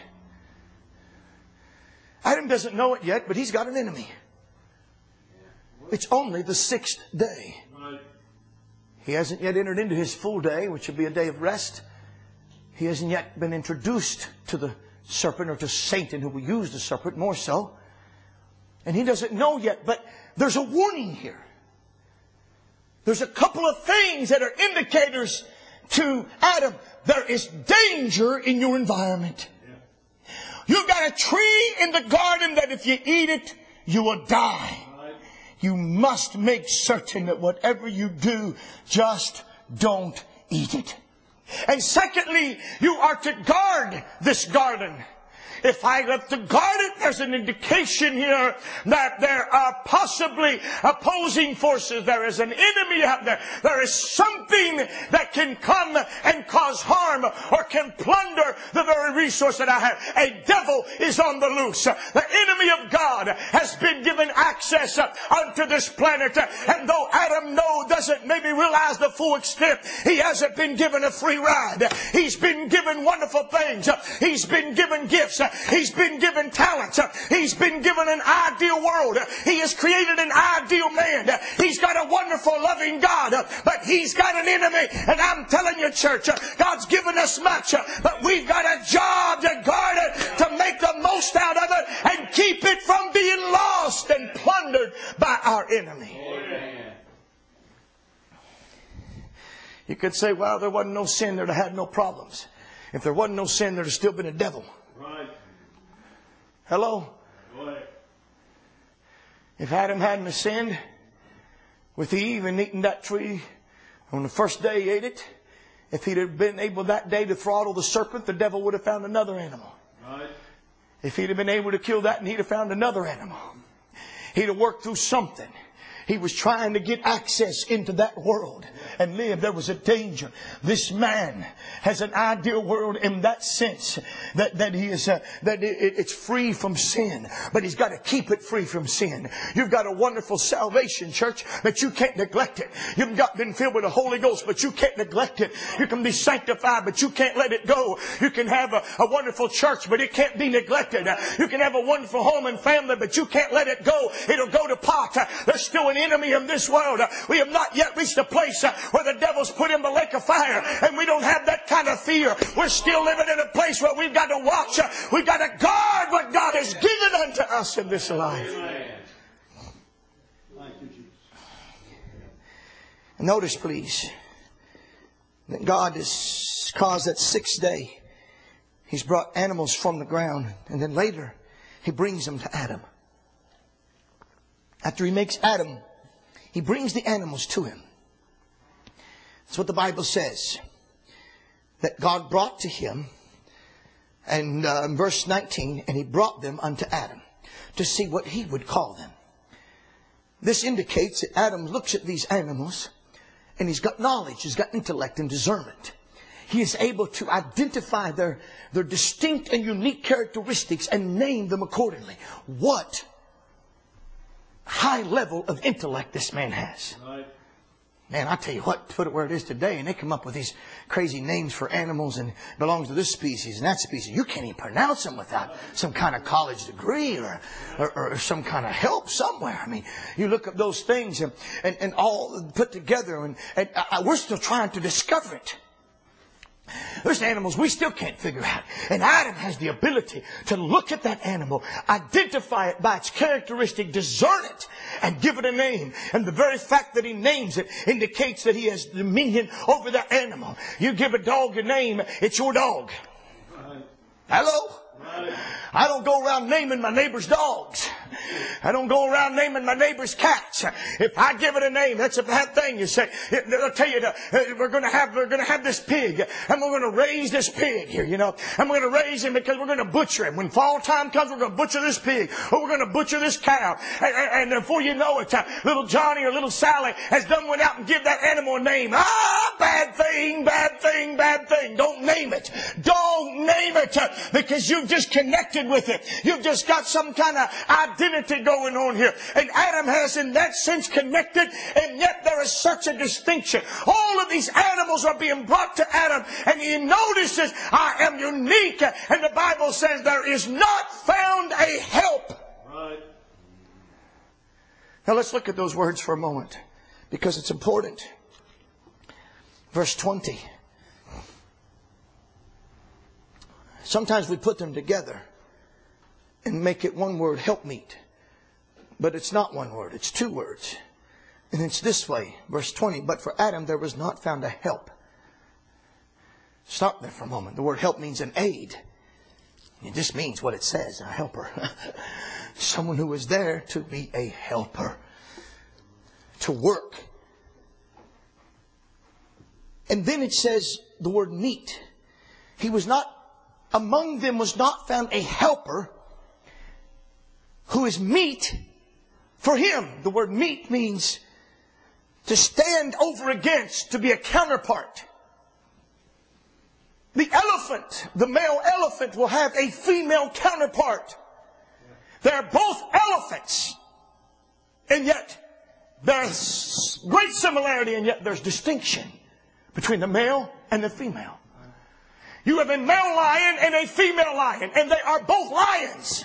Adam doesn't know it yet, but he's got an enemy. It's only the 6th day. He hasn't yet entered into his full day, which will be a day of rest. He hasn't yet been introduced to the serpent, or to Satan, who will use the serpent more so. And he doesn't know yet, but there's a warning here. There's a couple of things that are indicators to Adam. There is danger in your environment. You've got a tree in the garden that if you eat it, you will die. You must make certain that whatever you do, just don't eat it. And secondly, you are to guard this garden. If I have to guard it, there's an indication here that there are possibly opposing forces. There is an enemy out there. There is something that can come and cause harm or can plunder the very resource that I have. A devil is on the loose. The enemy of God has been given access unto this planet. And though Adam doesn't maybe realize the full extent, he hasn't been given a free ride. He's been given wonderful things. He's been given gifts. He's been given talents. He's been given an ideal world. He has created an ideal man. He's got a wonderful, loving God. But he's got an enemy. And I'm telling you, church, God's given us much. But we've got a job to guard it, to make the most out of it, and keep it from being lost and plundered by our enemy. You could say, well, there wasn't no sin, there'd have had no problems. If there wasn't no sin, there'd have still been a devil. Right. Hello? Boy. If Adam hadn't sinned with Eve and eaten that tree on the first day he ate it, if he'd have been able that day to throttle the serpent, the devil would have found another animal. Right. If he'd have been able to kill that, and he'd have found another animal. He'd have worked through something. He was trying to get access into that world and live. There was a danger. This man has an ideal world in that sense that he is it's free from sin, but he's got to keep it free from sin. You've got a wonderful salvation, church, but you can't neglect it. You've been filled with the Holy Ghost, but you can't neglect it. You can be sanctified, but you can't let it go. You can have a wonderful church, but it can't be neglected. You can have a wonderful home and family, but you can't let it go. It'll go to pot. There's still an enemy in this world. We have not yet reached a place where the devil's put in the lake of fire, and we don't have that kind of fear. We're still living in a place where we've got to watch. We've got to guard what God has given unto us in this life. Notice, please, that God has caused that sixth day He's brought animals from the ground, and then later He brings them to Adam. After He makes Adam, He brings the animals to him. That's what the Bible says. That God brought to him, and in verse 19, and He brought them unto Adam to see what he would call them. This indicates that Adam looks at these animals, and he's got knowledge, he's got intellect and discernment. He is able to identify their distinct and unique characteristics and name them accordingly. What high level of intellect this man has. Right. Man, I tell you what, put it where it is today, and they come up with these crazy names for animals, and belongs to this species and that species. You can't even pronounce them without some kind of college degree or some kind of help somewhere. I mean, you look up those things and all put together, and we're still trying to discover it. There's animals we still can't figure out. And Adam has the ability to look at that animal, identify it by its characteristic, discern it, and give it a name. And the very fact that he names it indicates that he has dominion over that animal. You give a dog a name, it's your dog. Right. Hello? Right. I don't go around naming my neighbor's dogs. I don't go around naming my neighbor's cats. If I give it a name, that's a bad thing. You say, they'll tell you, we're going to have this pig, and we're going to raise this pig here, you know, and we're going to raise him because we're going to butcher him. When fall time comes, we're going to butcher this pig, or we're going to butcher this cow. And before you know it, little Johnny or little Sally has done went out and give that animal a name. Bad thing, bad thing, bad thing. Don't name it. Don't name it, because you've just connected with it. You've just got some kind of identity going on here. And Adam has in that sense connected, and yet there is such a distinction. All of these animals are being brought to Adam, and he notices, I am unique. And the Bible says there is not found a help. Right. Now let's look at those words for a moment, because it's important. Verse 20. Sometimes we put them together and make it one word, helpmeet. But it's not one word, it's two words. And it's this way, verse 20, but for Adam there was not found a help. Stop there for a moment. The word help means an aid. It just means what it says, a helper. Someone who is there to be a helper. To work. And then it says the word meet. He was not, among them was not found a helper who is meet for him. The word meet means to stand over against, to be a counterpart. The elephant, the male elephant, will have a female counterpart. They're both elephants. And yet, there's great similarity, and yet there's distinction between the male and the female. You have a male lion and a female lion, and they are both lions.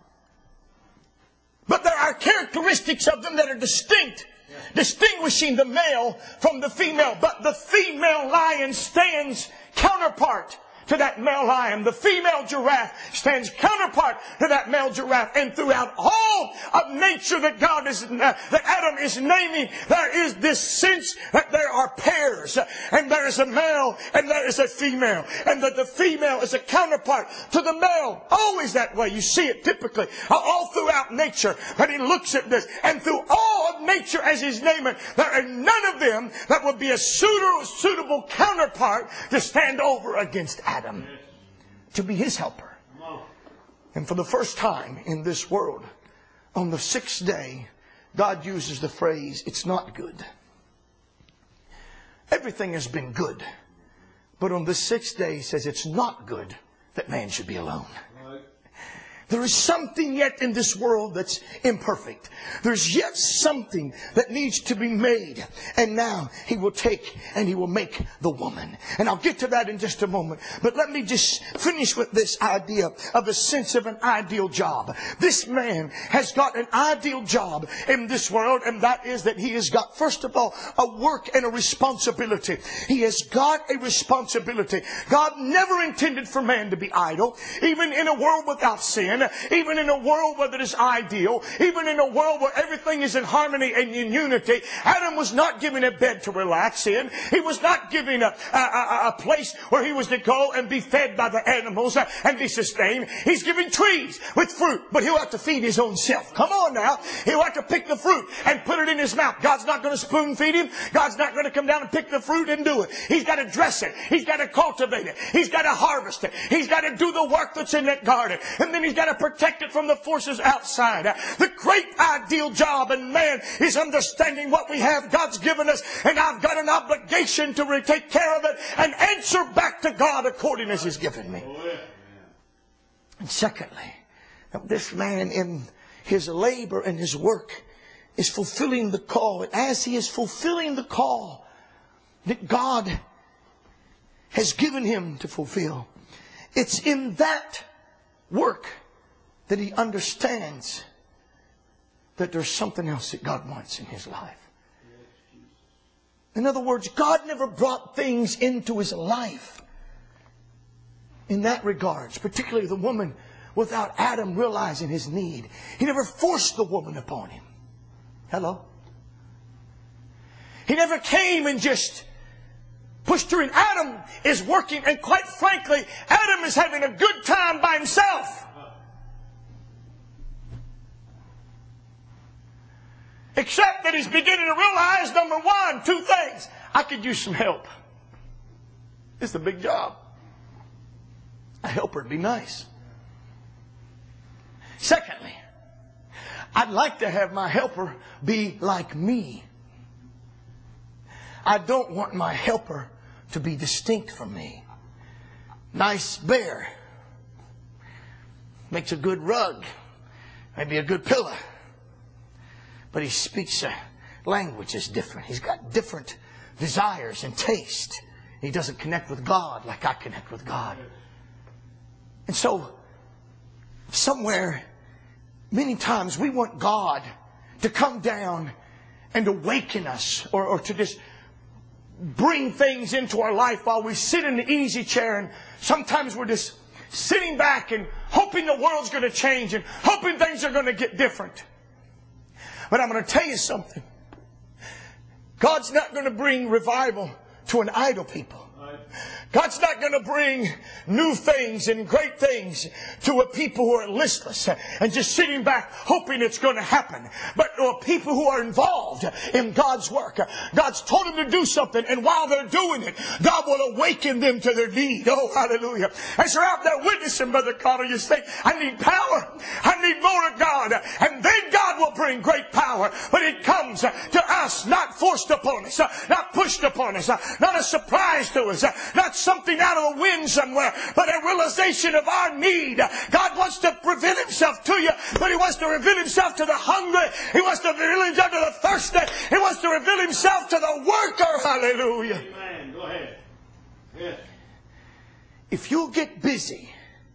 But there are characteristics of them that are distinct, distinguishing the male from the female. But the female lion stands counterpart to that male lion. The female giraffe stands counterpart to that male giraffe. And throughout all of nature that that Adam is naming, there is this sense that there are pairs, and there is a male and there is a female, and that the female is a counterpart to the male. Always that way. You see it typically all throughout nature. But he looks at this, and through all of nature as he's naming, there are none of them that would be a suitable counterpart to stand over against Adam, to be his helper. And for the first time in this world, on the sixth day, God uses the phrase, it's not good. Everything has been good. But on the sixth day, he says it's not good that man should be alone. There is something yet in this world that's imperfect. There's yet something that needs to be made. And now he will take and he will make the woman. And I'll get to that in just a moment. But let me just finish with this idea of a sense of an ideal job. This man has got an ideal job in this world, and that is that he has got, first of all, a work and a responsibility. He has got a responsibility. God never intended for man to be idle, even in a world without sin. Even in a world where it is ideal, even in a world where everything is in harmony and in unity, Adam was not given a bed to relax in. He was not given a place where he was to go and be fed by the animals and be sustained. He's given trees with fruit, but he'll have to feed his own self. Come on now. He'll have to pick the fruit and put it in his mouth. God's not going to spoon feed him. God's not going to come down and pick the fruit and do it. He's got to dress it. He's got to cultivate it. He's got to harvest it. He's got to do the work that's in that garden. And then he's got to protect it from the forces outside. The great ideal job in man is understanding what we have God's given us, and I've got an obligation to take care of it and answer back to God according as He's given me. And secondly, this man in his labor and his work is fulfilling the call. And as he is fulfilling the call that God has given him to fulfill, it's in that work that he understands that there's something else that God wants in his life. In other words, God never brought things into his life in that regards, particularly the woman, without Adam realizing his need. He never forced the woman upon him. Hello? He never came and just pushed her in. Adam is working, and quite frankly, Adam is having a good time by himself. Except that he's beginning to realize, number one, two things. I could use some help. It's a big job. A helper would be nice. Secondly, I'd like to have my helper be like me. I don't want my helper to be distinct from me. Nice bear. Makes a good rug. Maybe a good pillow. But he speaks a language is different. He's got different desires and taste. He doesn't connect with God like I connect with God. And so, somewhere, many times we want God to come down and awaken us, or to just bring things into our life while we sit in the easy chair, and sometimes we're just sitting back and hoping the world's going to change and hoping things are going to get different. But I'm going to tell you something. God's not going to bring revival to an idle people. God's not going to bring new things and great things to a people who are listless and just sitting back hoping it's going to happen. But to a people who are involved in God's work. God's told them to do something, and while they're doing it, God will awaken them to their need. Oh, hallelujah. As you're out there witnessing, Brother Carter, you say, I need power. I need more of God. And then God will bring great power. But it comes to us, not forced upon us, not pushed upon us, not a surprise to us, not something out of the wind somewhere, but a realization of our need. God wants to reveal Himself to you, but He wants to reveal Himself to the hungry. He wants to reveal Himself to the thirsty. He wants to reveal Himself to the worker. Hallelujah. Amen. Go ahead. Yes. If you'll get busy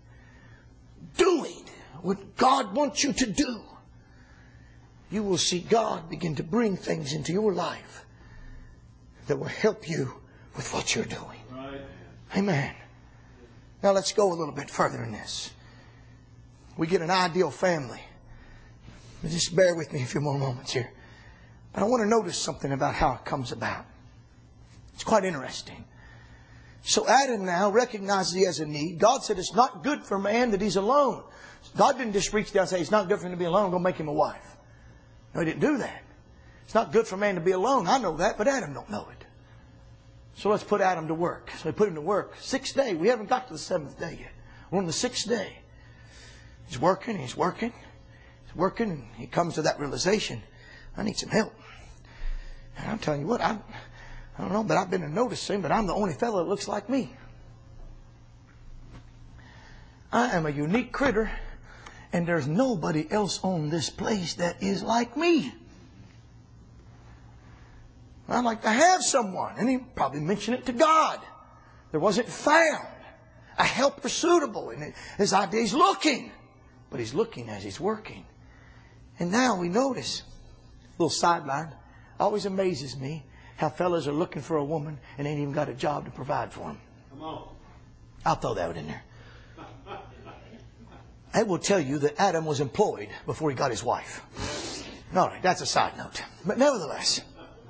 doing what God wants you to do, you will see God begin to bring things into your life that will help you with what you're doing. Right. Amen. Now let's go a little bit further in this. We get an ideal family. Just bear with me a few more moments here. But I want to notice something about how it comes about. It's quite interesting. So Adam now recognizes he has a need. God said it's not good for man that he's alone. God didn't just reach down and say, it's not good for him to be alone, go make him a wife. No, He didn't do that. It's not good for man to be alone. I know that, but Adam don't know it. So let's put Adam to work. So he put him to work. 6th day. We haven't got to the 7th day yet. We're on the 6th day. He's working, he's working, he's working, and he comes to that realization, I need some help. And I'm telling you what, I don't know, but I've been noticing, but I'm the only fellow that looks like me. I am a unique critter, and there's nobody else on this place that is like me. I'd like to have someone. And he probably mentioned it to God. There wasn't found a helper suitable. And his idea, he's looking. But he's looking as he's working. And now we notice, a little sideline, always amazes me how fellas are looking for a woman and ain't even got a job to provide for them. Come on. I'll throw that in there. I will tell you that Adam was employed before he got his wife. All right, that's a side note. But nevertheless,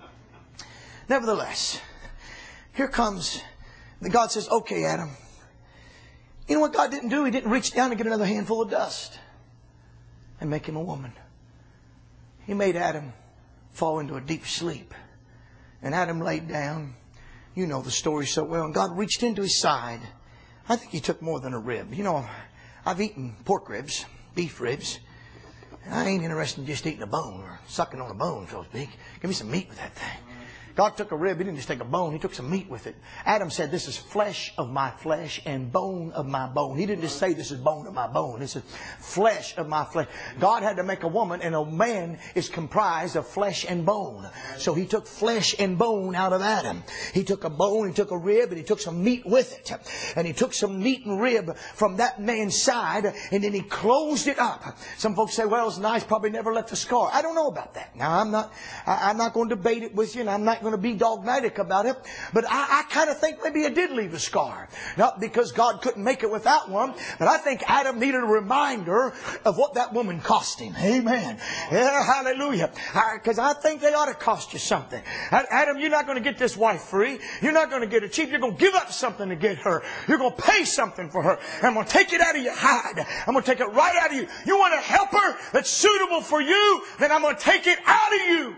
here comes, God says, okay, Adam. You know what God didn't do? He didn't reach down and get another handful of dust and make him a woman. He made Adam fall into a deep sleep. And Adam laid down. You know the story so well. And God reached into his side. I think He took more than a rib. You know, I've eaten pork ribs, beef ribs. And I ain't interested in just eating a bone or sucking on a bone, so to speak. Give me some meat with that thing. God took a rib. He didn't just take a bone. He took some meat with it. Adam said, this is flesh of my flesh and bone of my bone. He didn't just say this is bone of my bone. This is flesh of my flesh. God had to make a woman, and a man is comprised of flesh and bone. So He took flesh and bone out of Adam. He took a bone, He took a rib, and He took some meat with it. And He took some meat and rib from that man's side, and then He closed it up. Some folks say, well, it's nice, probably never left a scar. I don't know about that. Now, I'm not going to debate it with you, and I'm not going to be dogmatic about it, but I kind of think maybe it did leave a scar. Not because God couldn't make it without one, but I think Adam needed a reminder of what that woman cost him. Amen. Yeah, hallelujah. Because I think they ought to cost you something. Adam, you're not going to get this wife free. You're not going to get her cheap. You're going to give up something to get her. You're going to pay something for her. I'm going to take it out of your hide. I'm going to take it right out of you. You want a helper that's suitable for you? Then I'm going to take it out of you.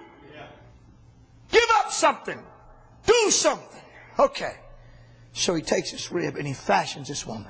Give up something. Do something. Okay. So He takes this rib and He fashions this woman.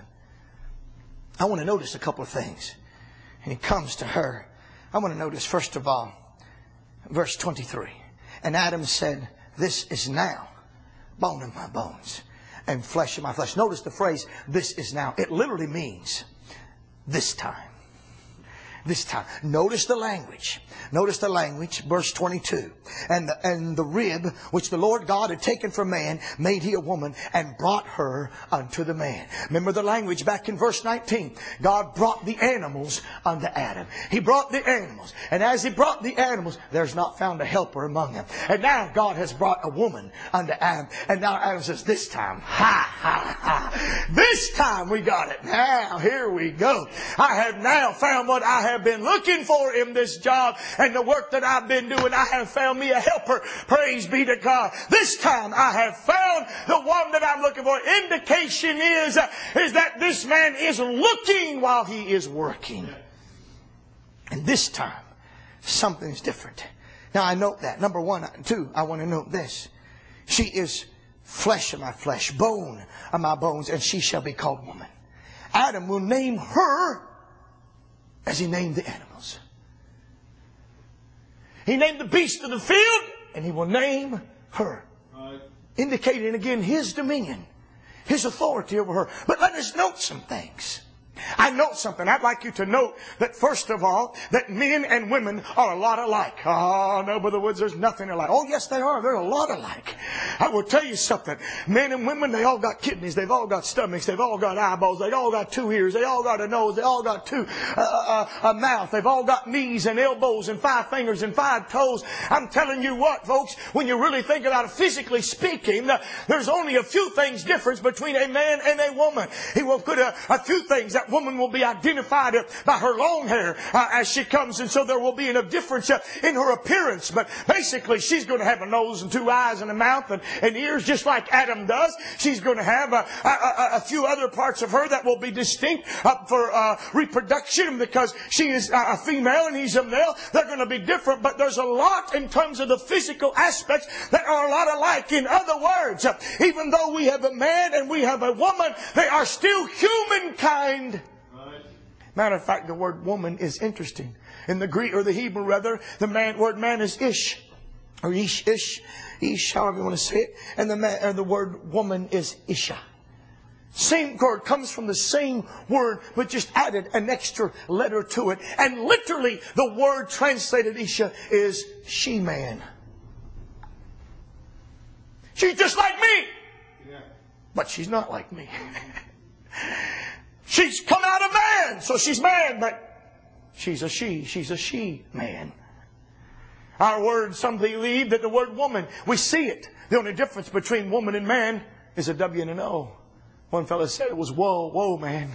I want to notice a couple of things. And He comes to her. I want to notice, first of all, verse 23. And Adam said, this is now bone of my bones and flesh of my flesh. Notice the phrase, this is now. It literally means this time. This time. Notice the language. Notice the language, verse 22. And the rib which the Lord God had taken from man made He a woman and brought her unto the man. Remember the language back in verse 19. God brought the animals unto Adam. He brought the animals. And as He brought the animals, there's not found a helper among them. And now God has brought a woman unto Adam. And now Adam says, this time, this time we got it. Now, here we go. I have now found what I have been looking for in this job and the work that I've been doing. I have found me a helper. Praise be to God. This time I have found the one that I'm looking for. Indication is that this man is looking while he is working. And this time something's different. Now I note that. Number one. Two, I want to note this. She is flesh of my flesh, bone of my bones, and she shall be called woman. Adam will name her as he named the animals. He named the beast of the field, and He will name her. Right. Indicating again His dominion, His authority over her. But let us note some things. I note something. I'd like you to note that first of all, that men and women are a lot alike. Oh, no, Brother Woods, there's nothing alike. Oh, yes, they are. They're a lot alike. I will tell you something. Men and women, they all got kidneys. They've all got stomachs. They've all got eyeballs. They've all got 2 ears. They all got a nose. They all got a mouth. They've all got knees and elbows and 5 fingers and 5 toes. I'm telling you what, folks, when you really think about it, physically speaking, there's only a few things difference between a man and a woman. He will put a few things. That woman will be identified by her long hair as she comes, and so there will be a difference in her appearance. But basically, she's going to have a nose and 2 eyes and a mouth and ears, just like Adam does. She's going to have a few other parts of her that will be distinct for reproduction, because she is a female and he's a male. They're going to be different, but there's a lot in terms of the physical aspects that are a lot alike. In other words, even though we have a man and we have a woman, they are still humankind. Matter of fact, the word woman is interesting. In the Greek, or the Hebrew rather, the word man is ish. Or ish, however you want to say it. And the word woman is isha. Same word, comes from the same word, but just added an extra letter to it. And literally, the word translated isha is she-man. She's just like me. Yeah. But she's not like me. She's come out of man, so she's man, but she's a she. She's a she-man. Our word, some believe that the word woman, we see it. The only difference between woman and man is a W and an O. One fellow said it was whoa, man.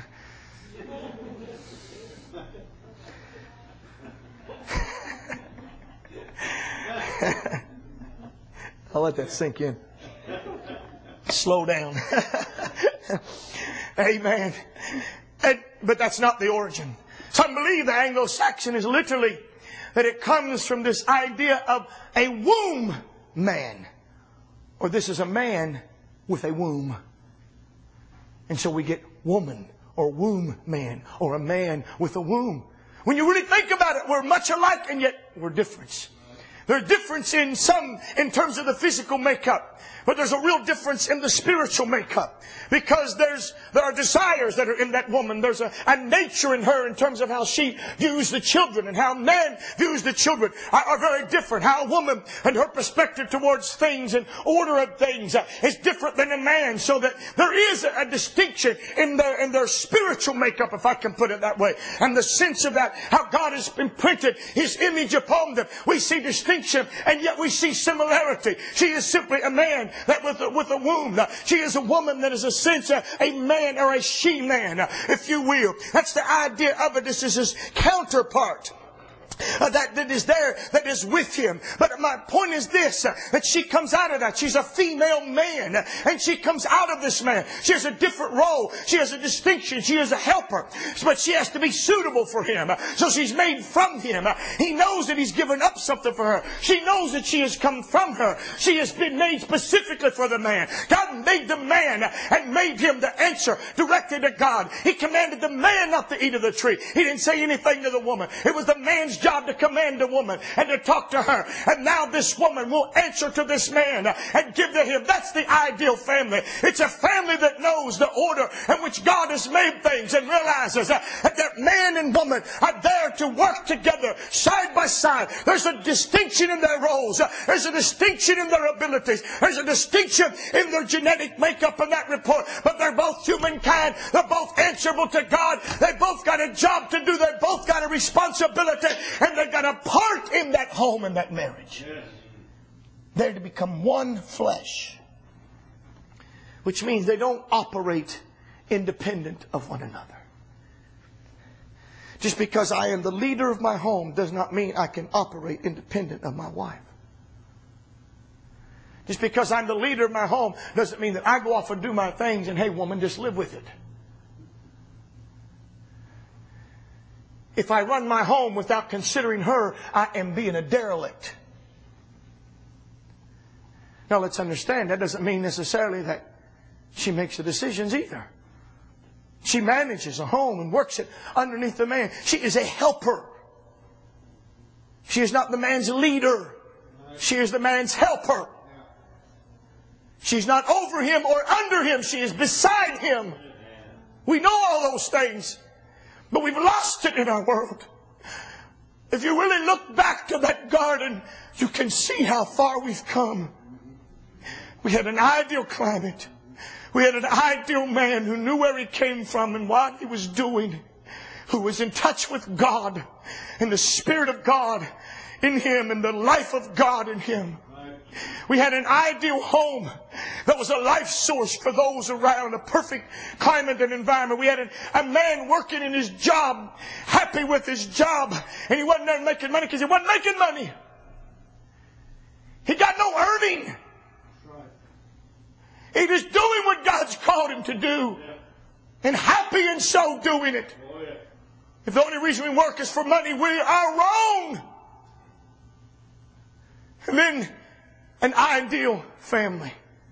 I'll let that sink in. Slow down. Amen. But that's not the origin. Some believe the Anglo-Saxon is literally that it comes from this idea of a womb man. Or this is a man with a womb. And so we get woman or womb man or a man with a womb. When you really think about it, we're much alike and yet we're different. There's difference in terms of the physical makeup. But there's a real difference in the spiritual makeup. Because there are desires that are in that woman. There's a nature in her in terms of how she views the children, and how man views the children are very different. How a woman and her perspective towards things and order of things is different than a man. So that there is a distinction in their spiritual makeup, if I can put it that way. And the sense of that, how God has imprinted His image upon them. We see distinction and yet we see similarity. She is simply a man that with a womb. She is a woman that is a sense a man or a she-man, if you will. That's the idea of it. This is his counterpart. That is there, that is with him. But my point is this, that she comes out of that. She's a female man, and she comes out of this man. She has a different role. She has a distinction. She is a helper. But she has to be suitable for him. So she's made from him. He knows that he's given up something for her. She knows that she has come from her. She has been made specifically for the man. God made the man and made him the answer directed to God. He commanded the man not to eat of the tree. He didn't say anything to the woman. It was the man's job to command a woman and to talk to her. And now this woman will answer to this man and give to him. That's the ideal family. It's a family that knows the order in which God has made things and realizes that man and woman are there to work together side by side. There's a distinction in their roles. There's a distinction in their abilities. There's a distinction in their genetic makeup in that report. But they're both humankind. They're both answerable to God. They both got a job to do. They both got a responsibility. And they've got a part in that home and that marriage. Yes. They're to become one flesh. Which means they don't operate independent of one another. Just because I am the leader of my home does not mean I can operate independent of my wife. Just because I'm the leader of my home doesn't mean that I go off and do my things and, hey, woman, just live with it. If I run my home without considering her, I am being a derelict. Now let's understand, that doesn't mean necessarily that she makes the decisions either. She manages a home and works it underneath the man. She is a helper. She is not the man's leader. She is the man's helper. She's not over him or under him. She is beside him. We know all those things. But we've lost it in our world. If you really look back to that garden, you can see how far we've come. We had an ideal climate. We had an ideal man who knew where he came from and what he was doing, who was in touch with God and the Spirit of God in him and the life of God in him. We had an ideal home that was a life source for those around, a perfect climate and environment. We had a man working in his job, happy with his job, and he wasn't there making money because he wasn't making money. He got no earning. He was doing what God's called him to do, and happy in so doing it. If the only reason we work is for money, we are wrong. And then an ideal family.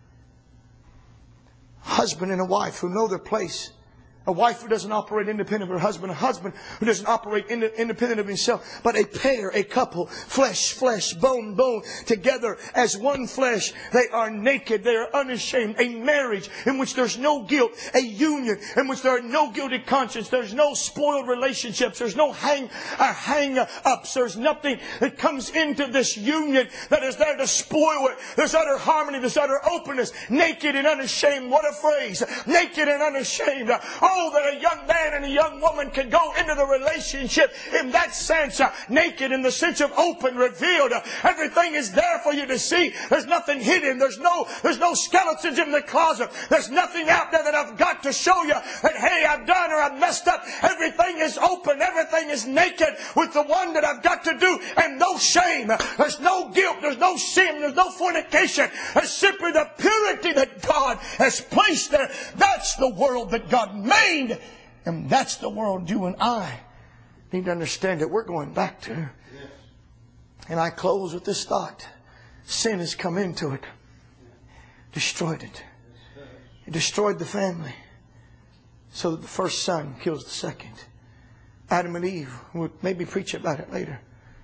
Husband and a wife who know their place. A wife who doesn't operate independent of her husband. A husband who doesn't operate independent of himself. But a pair, a couple, flesh, flesh, bone, bone, together as one flesh. They are naked. They are unashamed. A marriage in which there's no guilt. A union in which there are no guilty conscience. There's no spoiled relationships. There's no hang-ups. There's nothing that comes into this union that is there to spoil it. There's utter harmony. There's utter openness. Naked and unashamed. What a phrase. Naked and unashamed. Oh, that a young man and a young woman can go into the relationship in that sense, naked in the sense of open, revealed. Everything is there for you to see. There's nothing hidden. There's no skeletons in the closet. There's nothing out there that I've got to show you that, hey, I've done or I've messed up. Everything is open. Everything is naked with the one that I've got to do, and no shame. There's no guilt. There's no sin. There's no fornication. There's simply the purity that God has placed there. That's the world that God made. And that's the world you and I need to understand that we're going back to. Yes. And I close with this thought. Sin has come into it. Destroyed it. It destroyed the family. So that the first son kills the second. Adam and Eve, we'll maybe preach about it later.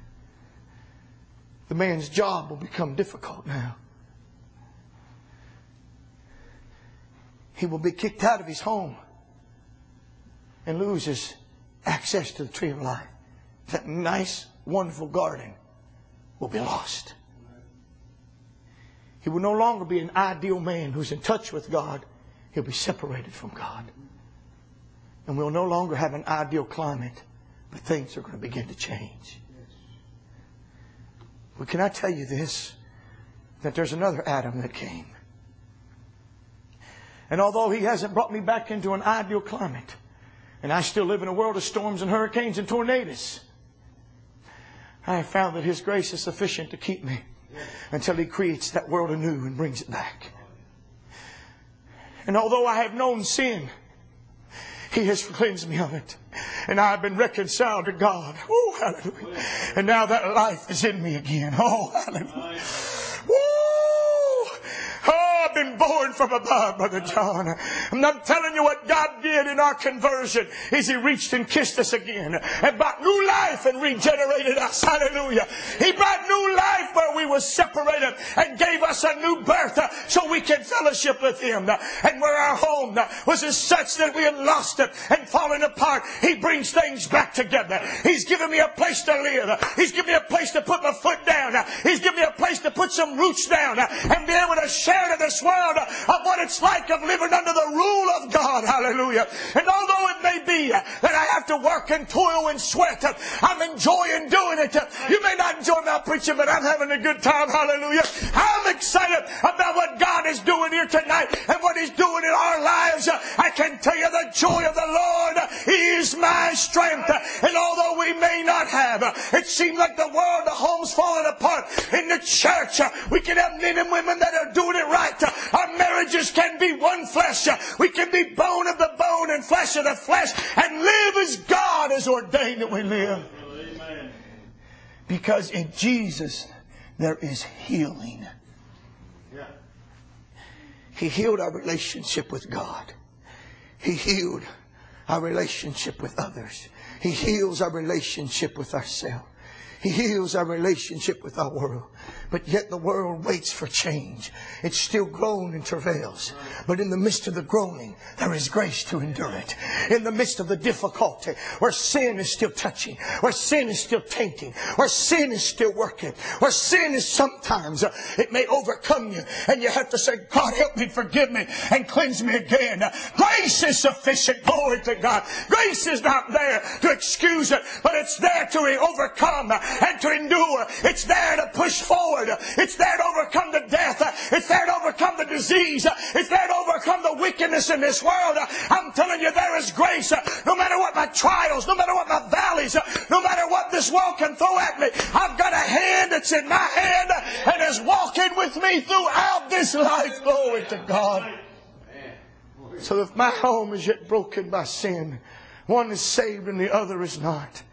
The man's job will become difficult now. He will be kicked out of his home and loses access to the tree of life. That nice, wonderful garden will be lost. He will no longer be an ideal man who's in touch with God. He'll be separated from God. And we'll no longer have an ideal climate, but things are going to begin to change. But can I tell you this? That there's another Adam that came. And although he hasn't brought me back into an ideal climate, and I still live in a world of storms and hurricanes and tornadoes, I have found that His grace is sufficient to keep me until He creates that world anew and brings it back. And although I have known sin, He has cleansed me of it. And I have been reconciled to God. Oh, hallelujah. And now that life is in me again. Oh, hallelujah. I've been born from above, Brother John. And I'm telling you what God did in our conversion is He reached and kissed us again and brought new life and regenerated us. Hallelujah. He brought new life where we were separated and gave us a new birth so we can fellowship with Him. And where our home was as such that we had lost it and fallen apart, He brings things back together. He's given me a place to live. He's given me a place to put my foot down. He's given me a place to put some roots down and be able to share to this world of what it's like of living under the rule of God. Hallelujah. And although it may be that I have to work and toil and sweat, I'm enjoying doing it. You may not enjoy my preaching, but I'm having a good time. Hallelujah. I'm excited about what God is doing here tonight and what He's doing in our lives. I can tell you the joy of the Lord is my strength. And although we may not have, it seems like the world, the home's falling apart. In the church, we can have men and women that are doing it right. Our marriages can be one flesh. We can be bone of the bone and flesh of the flesh and live as God has ordained that we live. Amen. Because in Jesus there is healing. Yeah. He healed our relationship with God. He healed our relationship with others. He heals our relationship with ourselves. He heals our relationship with our world. But yet the world waits for change. It's still groaning and travails. But in the midst of the groaning, there is grace to endure it. In the midst of the difficulty, where sin is still touching, where sin is still tainting, where sin is still working, where sin is sometimes, it may overcome you. And you have to say, God, help me, forgive me, and cleanse me again. Grace is sufficient. Glory to God. Grace is not there to excuse it, but it's there to overcome and to endure. It's there to push forward. It's there to overcome the death. It's there to overcome the disease. It's there to overcome the wickedness in this world. I'm telling you, there is grace. No matter what my trials, no matter what my valleys, no matter what this world can throw at me, I've got a hand that's in my hand and is walking with me throughout this life. Glory to God. So if my home is yet broken by sin, one is saved and the other is not,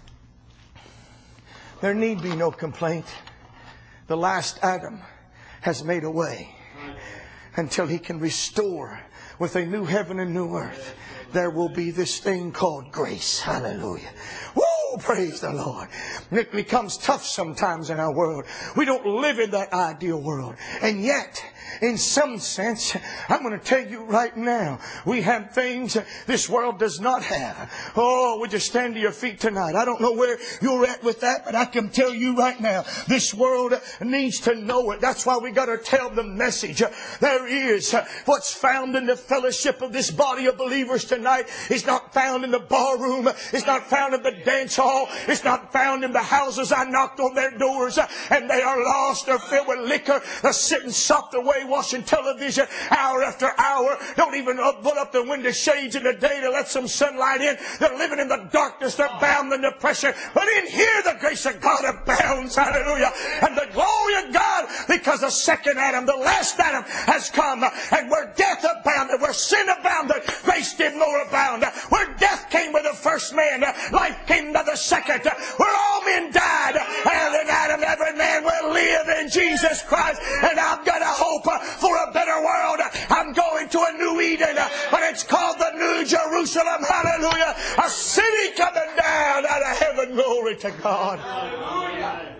there need be no complaint. The last Adam has made a way until he can restore with a new heaven and new earth. There will be this thing called grace. Hallelujah. Woo! Praise the Lord. It becomes tough sometimes in our world. We don't live in that ideal world. And yet, in some sense, I'm going to tell you right now, we have things this world does not have. Oh, would you stand to your feet tonight? I don't know where you're at with that, but I can tell you right now, this world needs to know it. That's why we got to tell the message. There is what's found in the fellowship of this body of believers tonight is not found in the bar room. It's not found in the dance hall. It's not found in the houses I knocked on their doors and they are lost. They're filled with liquor. They're sitting sopped away watching television hour after hour. Don't even put up the window shades in the day to let some sunlight in. They're living in the darkness. They're bound in depression. But in here the grace of God abounds. Hallelujah. And the glory of God, because the second Adam, the last Adam has come. And where death abounded, where sin abounded, grace did more abound. Where death came with the first man, life came to the second. Where all men died, and in Adam every man will live in Jesus Christ. And I've got a hope for a better world. I'm going to a new Eden, but it's called the New Jerusalem. Hallelujah. A city coming down out of heaven. Glory to God. Hallelujah.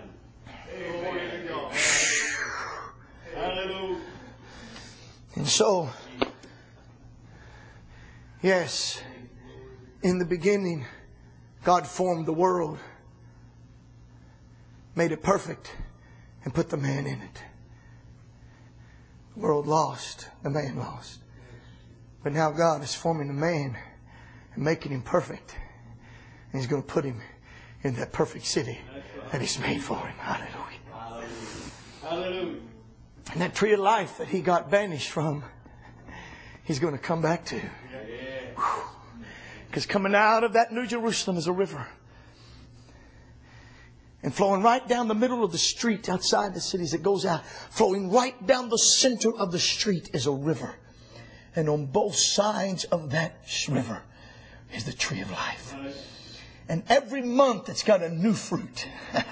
Hallelujah. And so, yes, in the beginning, God formed the world, made it perfect, and put the man in it. The world lost, the man lost. But now God is forming the man and making him perfect. And He's going to put him in that perfect city that He's made for him. Hallelujah. Hallelujah. And that tree of life that he got banished from, he's going to come back to. Because coming out of that New Jerusalem is a river. And flowing right down the middle of the street outside the cities, it goes out. Flowing right down the center of the street is a river. And on both sides of that river is the tree of life. And every month it's got a new fruit.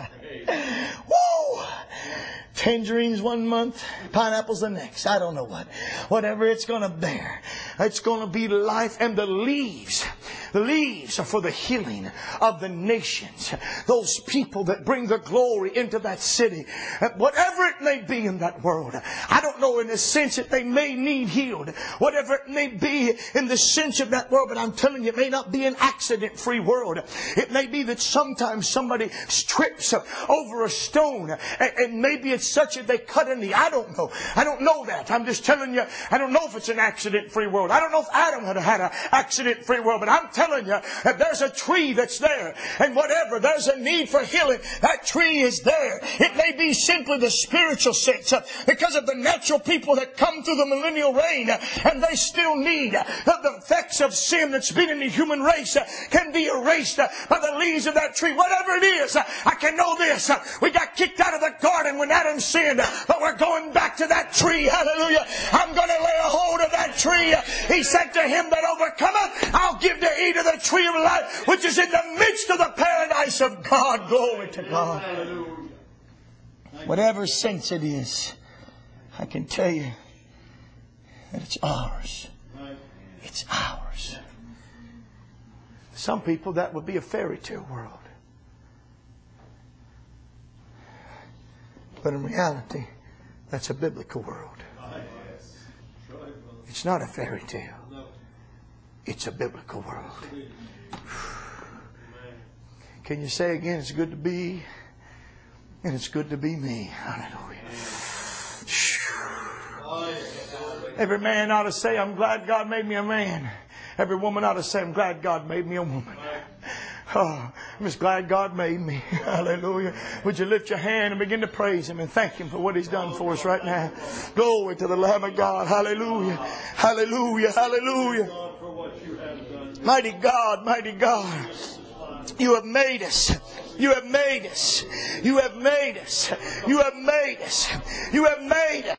Woo! Tangerines one month, pineapples the next. I don't know what. Whatever it's going to bear. It's going to be life. And the leaves are for the healing of the nations. Those people that bring the glory into that city. Whatever it may be in that world. I don't know in the sense that they may need healed. Whatever it may be in the sense of that world. But I'm telling you, it may not be an accident-free world. It may be that sometimes somebody trips over a stone. And maybe it's such that they cut in the... I don't know. I don't know that. I'm just telling you, I don't know if it's an accident-free world. I don't know if Adam had had an accident-free world. But I'm telling you that there's a tree that's there. And whatever, there's a need for healing. That tree is there. It may be simply the spiritual sense because of the natural people that come through the millennial reign. And they still need the effects of sin that's been in the human race can be erased by the leaves of that tree. Whatever it is, I can know this. We got kicked out of the garden when Adam sinned, but we're going back to that tree. Hallelujah. I'm going to lay a hold of that tree. He said to him that overcometh, I'll give to eat of the tree of life, which is in the midst of the paradise of God. Glory to God. Whatever sense it is, I can tell you that it's ours. It's ours. Some people, that would be a fairy tale world. But in reality, that's a biblical world. It's not a fairy tale. It's a biblical world. Can you say again, it's good to be, and it's good to be me. Hallelujah. Every man ought to say, I'm glad God made me a man. Every woman ought to say, I'm glad God made me a woman. Oh, I'm just glad God made me. Hallelujah. Would you lift your hand and begin to praise Him and thank Him for what He's done for us right now? Glory to the Lamb of God. Hallelujah. Hallelujah. Hallelujah. Mighty God, mighty God. You have made us. You have made us. You have made us. You have made us. You have made us.